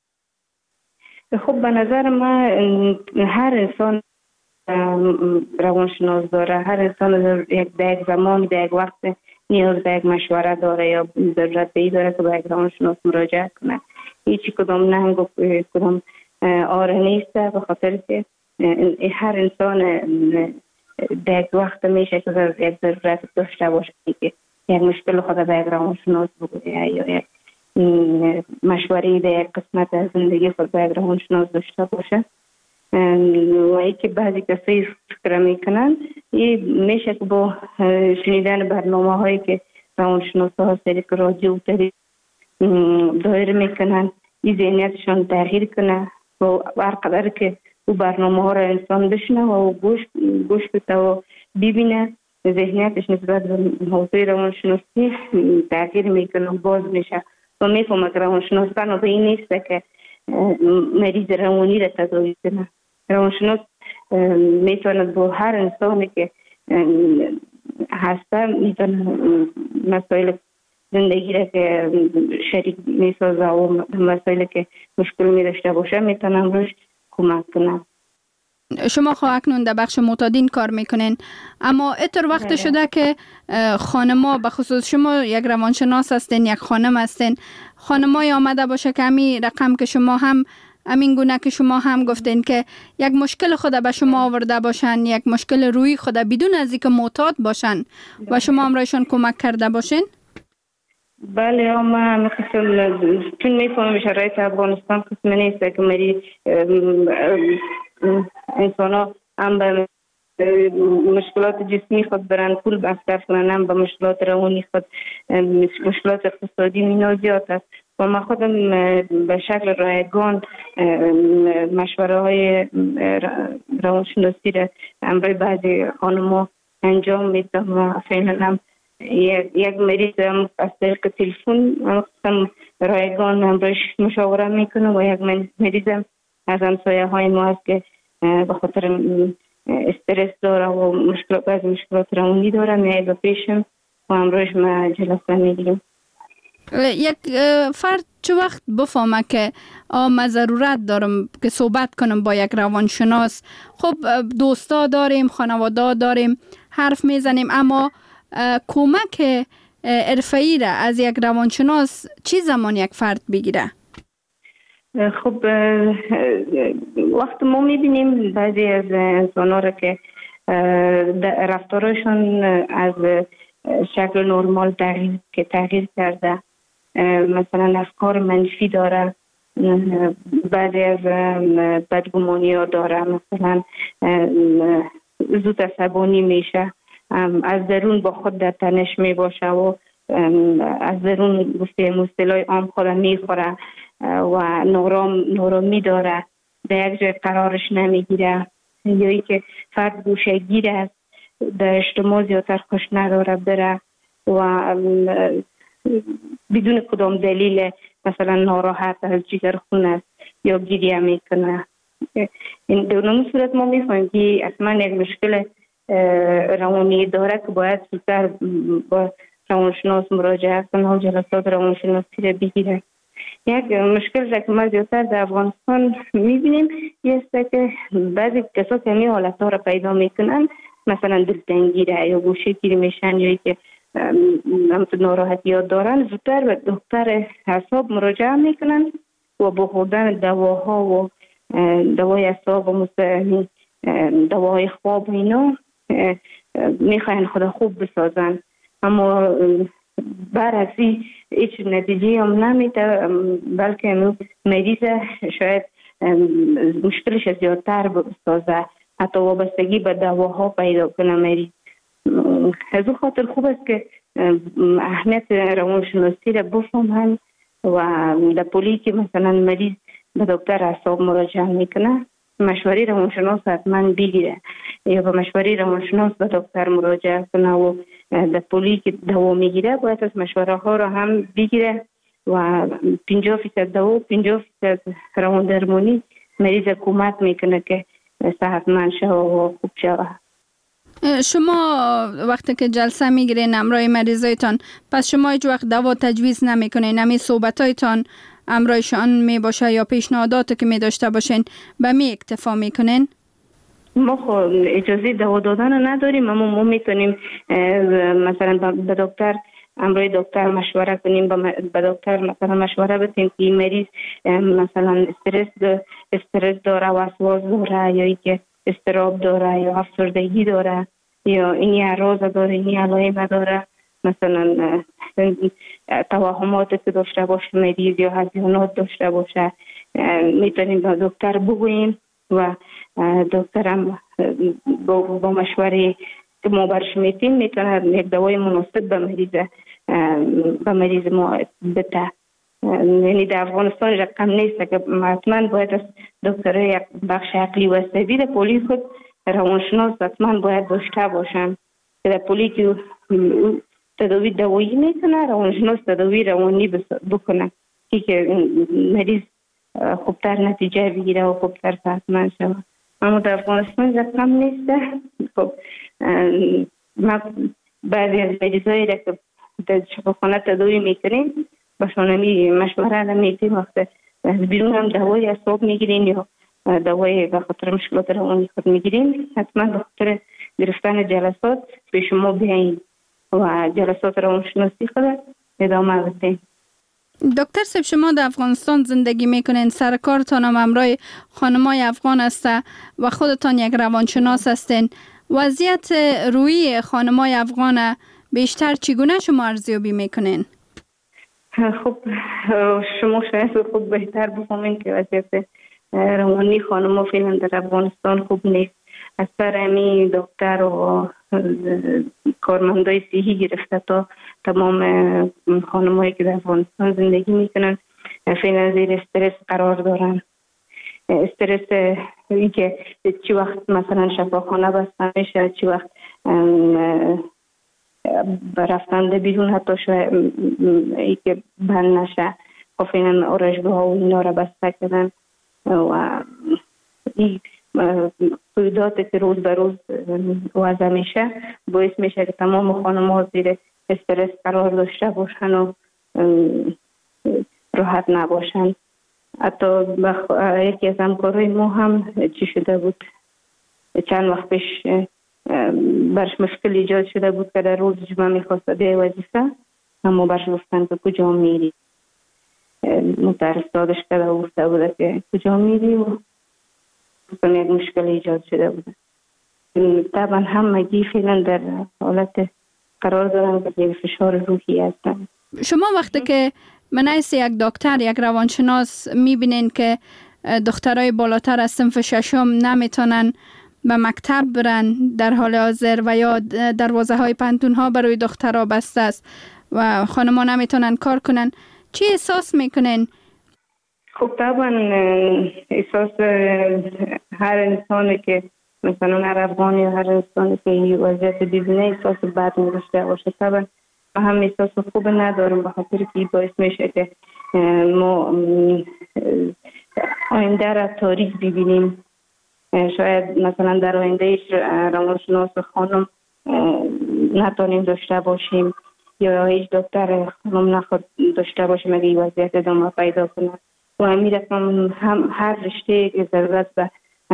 Speaker 26: خب به نظر من هر انسان روانشناس داره، هر انسان در یک زمان در یک وقت نیاز به یک مشوره داره یا ضرورت به این داره که به یک روانشناس مراجعه کنه. هیچی کدام نهنگ و کدام آره نیست، به خاطر که هر انسان در یک وقت میشه که یک ضرورت داشته باشه که یک مشکل خود به یک روانشناس بگویه یا یک مشوره در یک قسمت از زندگی خود به یک روانشناس داشته باشه. و ای که بعضی کسایی فکر میکنن میشه که با شنیدن برنامه هایی که روانشناس ها سریک رادیو تری دایر میکنن این ذهنیتشان تغییر کنه و هر قدر که او برنامه ها را انسان بشنه و گوش بده و ببینه ذهنیتش نسبت به موضوع روانشناسی تغییر میکنه و باز میشه و میفهمه که روانشناس بنا به این نیست که مریض روانی را تداوی کنه. روانشناس میتواند با هر انسانی که هسته میتونه مسائل زندگی را که شریک میسازه و مسائل که مشکل میداشته باشه میتونم روش کمک کنم.
Speaker 11: شما خب اکنون در بخش معتادین کار میکنین، اما اتر وقت شده که خانما به خصوص شما یک روانشناس هستین، یک خانم هستین، خانمای آمده باشه که همین رقم که شما هم همین گونه که شما هم گفتین که یک مشکل خود به شما آورده باشن، یک مشکل روی خود بدون از اینکه معتاد باشن و شما هم رایشان کمک کرده باشین؟
Speaker 26: بله ما مثلا چون میفهمم شرایط افغانستان قسم نیست که مری انسان ها هم به مشکلات جسمی خود برن پول بستر کنن، هم به مشکلات روانی خود، مشکلات اقتصادی مینا زیاد است و ما خودم به شکل رایگان مشوره های روانشناسی را همراه بعضی خانم‌ها انجام میدم و فعلا هم یک مریض از طریق تلفن هم رایگان همراهش مشاوره میکنه و یک مریض از همسایه های ما هست که به خاطر استرس داره و بعضی مشکلات روانی داره میاد پیشم و همراهش ما جلسه میگیریم.
Speaker 11: یک فرد چه وقت بفهمه که من ضرورت دارم که صحبت کنم با یک روانشناس؟ خب دوستا داریم، خانواده داریم، حرف میزنیم، اما کمک حرفه‌ای را از یک روانشناس چی زمان یک فرد بگیره؟
Speaker 26: خب وقت ما میبینیم بعضی از انسان‌ها را که رفتارشون از شکل نرمال تغییر کرده، مثلا افکار منفی داره، بعضی از بدگمانی ها داره، مثلا زود عصبانی میشه، از درون با خود در تنش می باشه و از درون گفته مصطلح عام خود میخوره و نورامی داره، در یک جای قرارش نمیگیره، یا ای که فرد گوشه گیر است، در اجتماع زیادتر خوش نداره بره و بدون کدام دلیل مثلا ناراحت از جگر خون است یا گریه میکنه. این دونم صورت ما میفهمیم که اصلا یک مشکل روانی داره که باید زودتر با روانشناس مراجعه کنه و جلسات روانشناسی را بگیره. یک مشکل که ما زیادتر در افغانستان میبینیم است که بعضی کسا که همین حالت ها را پیدا میکنن، مثلا دلتنگی را یا گوشه گیر میشن یا که ناراحتی ها دارن، زودتر به دکتر اعصاب مراجعه میکنن و با خوردن دواها و دوای اعصاب و دواهای خواب اینا میخواین خود خوب بسازن، اما برعکسی هیچ نتیجه هم نمیده، بلکه مریض شاید مشکلش زیادتر بسازه، حتی وابستگی به دواها پیدا کنه مریض. از اون خاطر خوب است که اهمیت روانشناسی را بفهمن و در پولی که مثلا مریض به دکتر اعصاب مراجعه میکنه مشوره روانشناس حتما بگیره یا به مشوره روانشناس به دکتر مراجعه کنه و در پولی که دوا میگیره باید از مشوره ها را هم بگیره و 50% دوا 50% روان درمانی مریض کمک میکنه که صحتمند شوه و خوب شوه.
Speaker 11: شما وقتی که جلسه میگیرین همراه مریضایتان، پس شما هیچ وقت دوا تجویز نمیکنین؟ همین صحبتایتان همراهشان می باشه یا پیشنهاداتی که می داشته باشین به می اکتفا میکنین؟
Speaker 26: ما خب اجازه دوا دادن نداریم، اما ما میتونیم مثلا به دکتر همراه دکتر مشوره کنیم، به دکتر مثلا مشوره بدیم که این مریض مثلا استرس داره، وسواس داره، یا اینکه اضطراب داره یا افسردگی داره یا این اعراض داره، این علائم داره مثلا توهماتی که داشته باشه مریض یا هزیانات داشته باشه میتونیم به دکتر بگوییم و دکتر هم با مشوره که ما برش میتیم میتونه یک دوای مناسب به مریض ما بده. یعنی در افغانستان رقم نیست که حتما باید از دکتر یک بخش عقلی و عصبی در پولی خود روانشناس حتما باید داشته باشن که در پولی که تداوی دوایی میکنه روانشناس تداوی روانی بکنه که مریض خوبتر نتیجه بگیره و خوبتر صحتمند شود. اما در افغانستان رقم نیست. خب ما بعضی از مریضایی را که در شفاخانه تداوی میکنیم باشون مشوره نمیتیم وقت از بیرون هم دوای اعصاب میگیرین یا دوای به خاطر مشکلات روانی خود میگیرین حتما به خاطر گرفتن جلسات به شما بیاین و جلسات روانشناسی خود ادامه بدین.
Speaker 11: دکتر صاحب شما در افغانستان زندگی میکنین، سر کارتان هم همراه خانمای افغان است و خودتان یک روانشناس هستین. وضعیت روحی خانمای افغان بیشتر چگونه شما ارزیابی میکنین؟
Speaker 26: خب شما شاید خوب بهتر بفهمین که وضعیت روانی خانم فعلا در افغانستان خوب نیست. از سر امی دکتر و کارمندای صحی گرفته تا تمام خانمایی که در افغانستان زندگی میکنن فعلا زیر استرس قرار دارن. استرس این که چی وقت مثلا شفاخانه بسته میشه، چی وقت رفتن بیرون حتی شاید ای که بند نشه. فعلا آرایشگاه ها و اینا را بسته کردن و این قیوداتی که روز به روز وضع میشه باعث میشه که تمام خانم ها زیر استرس قرار داشته باشن و راحت نباشن. حتی یکی از همکارای ما هم چی شده بود چند وقت پیش برش مشکل ایجاد شده بود که در روز جمعه میخواست به وظیفه اما برش گفتن که کجا میری، مترسادش کرده و گفته بوده که کجا میری و یک مشکل ایجاد شده بوده. طبعا همگی فعلا در حالت قرار دارن که یک فشار روحی هستن.
Speaker 11: شما وقتی که من حیث یک دکتر یک روانشناس میبینین که دخترای بالاتر از صنف ششم نمیتونن به مکتب برن در حال حاضر و یا دروازه های پانتون ها برای دخترها بسته است و خانم‌ها نمیتونن کار کنن، چی احساس میکنین؟
Speaker 26: خب طبعا احساس هر انسانی که مثلا هر افغانی یا هر انسانی که این وضعیت ببینه احساس بد می‌داشته باشه. طبعا ما هم احساس خوب ندارم به خاطر که باعث میشه که ما آینده را تاریک ببینیم. شاید مثلا در آینده روانشناس خانم نتونیم داشته باشیم یا هیچ دکتر خانم نخواد داشته باشیم اگه این وضعیت ادامه پیدا کنه و امیر هم هر رشته که ضرورت به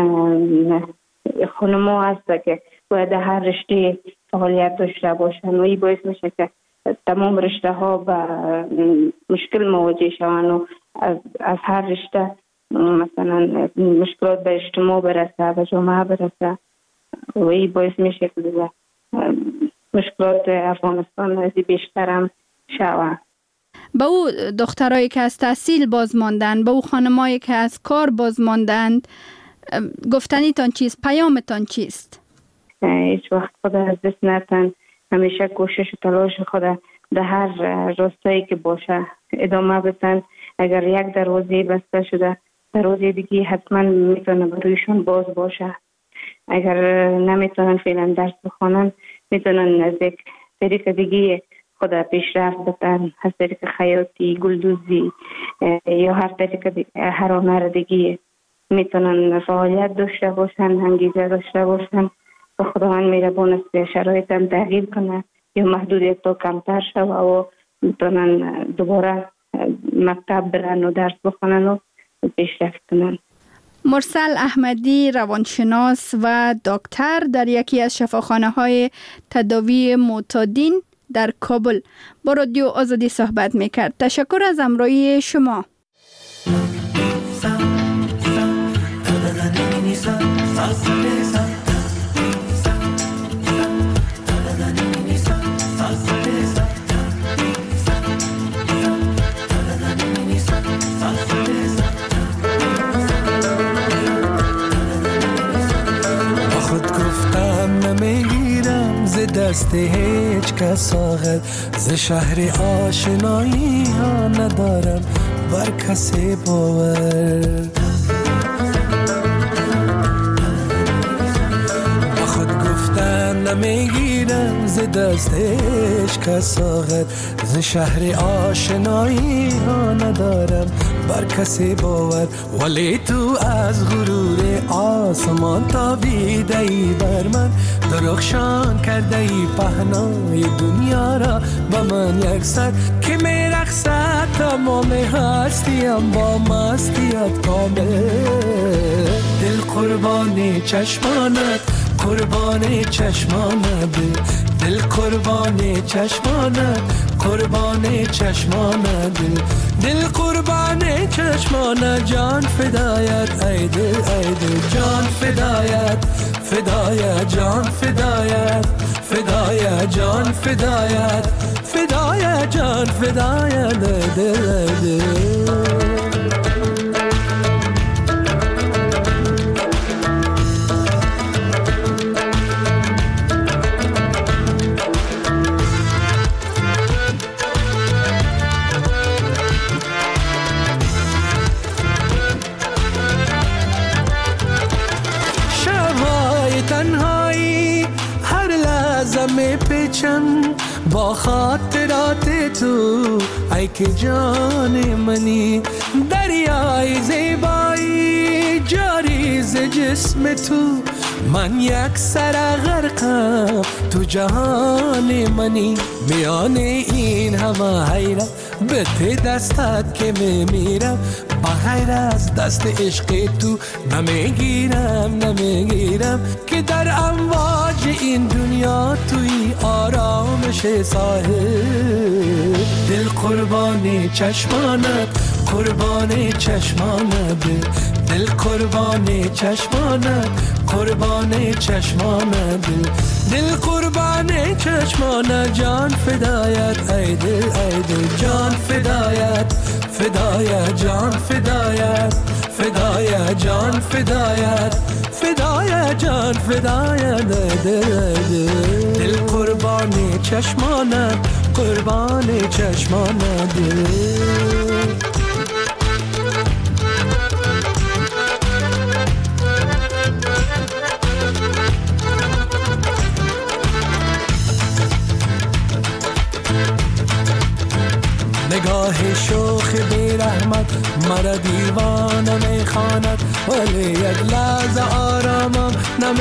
Speaker 26: خانم ها هست که باید هر رشته فعالیت داشته باشن و این باعث میشه که تمام رشته ها به مشکل مواجه شوند و از هر رشته مثلا مشکلات به اجتماع برسه، به جامعه برسه و این باعث میشه که مشکلات افغانستان از بیشتر هم شود.
Speaker 11: به او دخترایی که از تحصیل باز ماندن، به او خانمایی که از کار باز ماندند، گفتنیتان چیست؟ پیامتان چیست؟
Speaker 26: هیچ وقت خود از دست نتن، همیشه کوشش و تلاش خود در هر راستایی که باشه ادامه بدن. اگر یک دروازه بسته شده دروازه دیگه حتما میتونه برویشون باز باشه. اگر نمیتونن فعلا درس بخونن میتونن از یک طریق دیگه خود پیشرفت بدن، از طریق خیاطی، گلدوزی یا هر طریق هر هنر دیگه میتونن فعالیت داشته باشن، انگیزه داشته باشن و خداوند مهربان است شرایط هم تغییر کنه یا محدودیت تا کمتر شوه و میتونن دوباره مکتب برن و درس بخونن و پیشرفت کنن.
Speaker 11: مرسل احمدی روانشناس و دکتر در یکی از شفاخانه‌های تداوی معتادین در کابل با رادیو آزادی صحبت میکرد. تشکر از همراهی شما.
Speaker 14: Sa دست هیچ کس آخر ز شهر آشنایی ها ندارم بر کسی باور با خود گفتن نمیگیرم ز دست هیچ کس آخر ز شهر آشنایی ها ندارم بر کسی باور ولی تو از غرور آسمان تابیده ای بر من درخشان کرده ای پهنای دنیا را با من یک سر که میرقصد تمام هستیم با مستیت کامل دل قربان چشمانت قربان چشمانت دل قربان چشمانت قربان چشمانت دل قربان چشمانت جان فدایت ای دل جان فدایت فدایت جان فدایت فدایت جان فدایت فدایت جان فدایت دل با خاطرات تو ای که جان منی دریای زیبایی جاری ز جسم تو من یک سر غرقم تو جهان منی میان این همه حیرت به ته دستت که میمیرم با غیر از دست عشق تو نمیگیرم که در امواج این دنیا توی آرامش ساحل دل قربان چشمانت قربان چشمانت دل قربان چشمانت قربان چشمانت دل قربان چشمانت جان فدایت ای دل جان فدایت فدایت جان فدایت فدایت جان فدایت فدایت جان فدایت دل قربان چشمانت قربان چشمانت نگاه شوخ بی رحمت مرا دیوانه میخواند ولی یک لحظه آرامم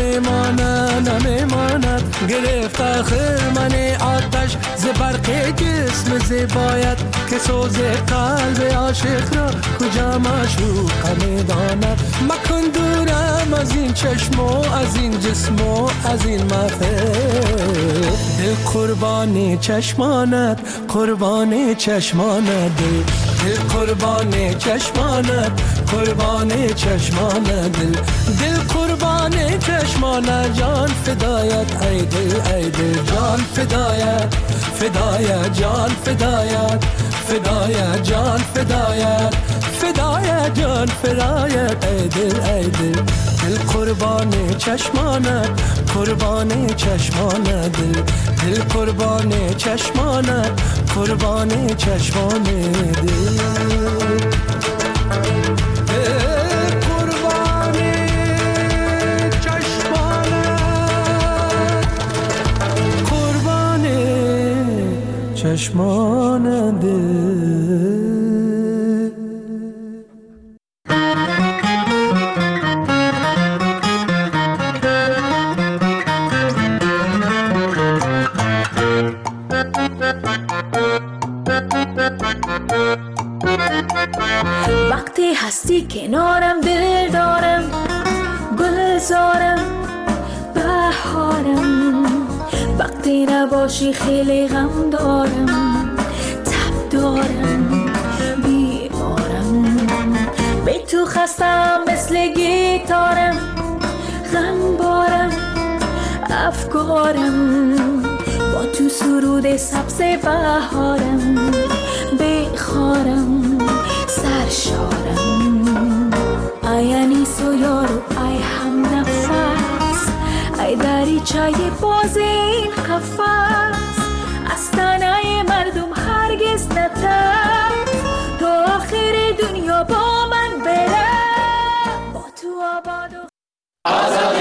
Speaker 14: نمیماند گرفت آخر من آتش ز برق جسم زیبایت که سوز قلب عاشق را کجا معشوق میداند مکن دورم از این چشم و از این جسم و از این محفل دل قربان چشمانت قربان چشمانت دل قربان چشمانت قربان چشمانت دل قربان چشمانت جان فدایت ای دل جان فدایت فدایت جان فدایت فدایت جان فدایت فدایت جان فدایت ای دل دل قربان چشمانت قربان چشمانت دل قربان چشمانت قربان چشمانت چشمانه
Speaker 15: وقتی هستی کنارم دل دارم گلزارم بهارم وقتی نباشی خیلی غم دارم تب دارم بیمارم به تو خستم مثل گیتارم غم بارم افکارم با تو سرود سبز بهارم بخارم سرشارم ای انیس و یارو ای هم نفس ای دری بازیچه باز این قفس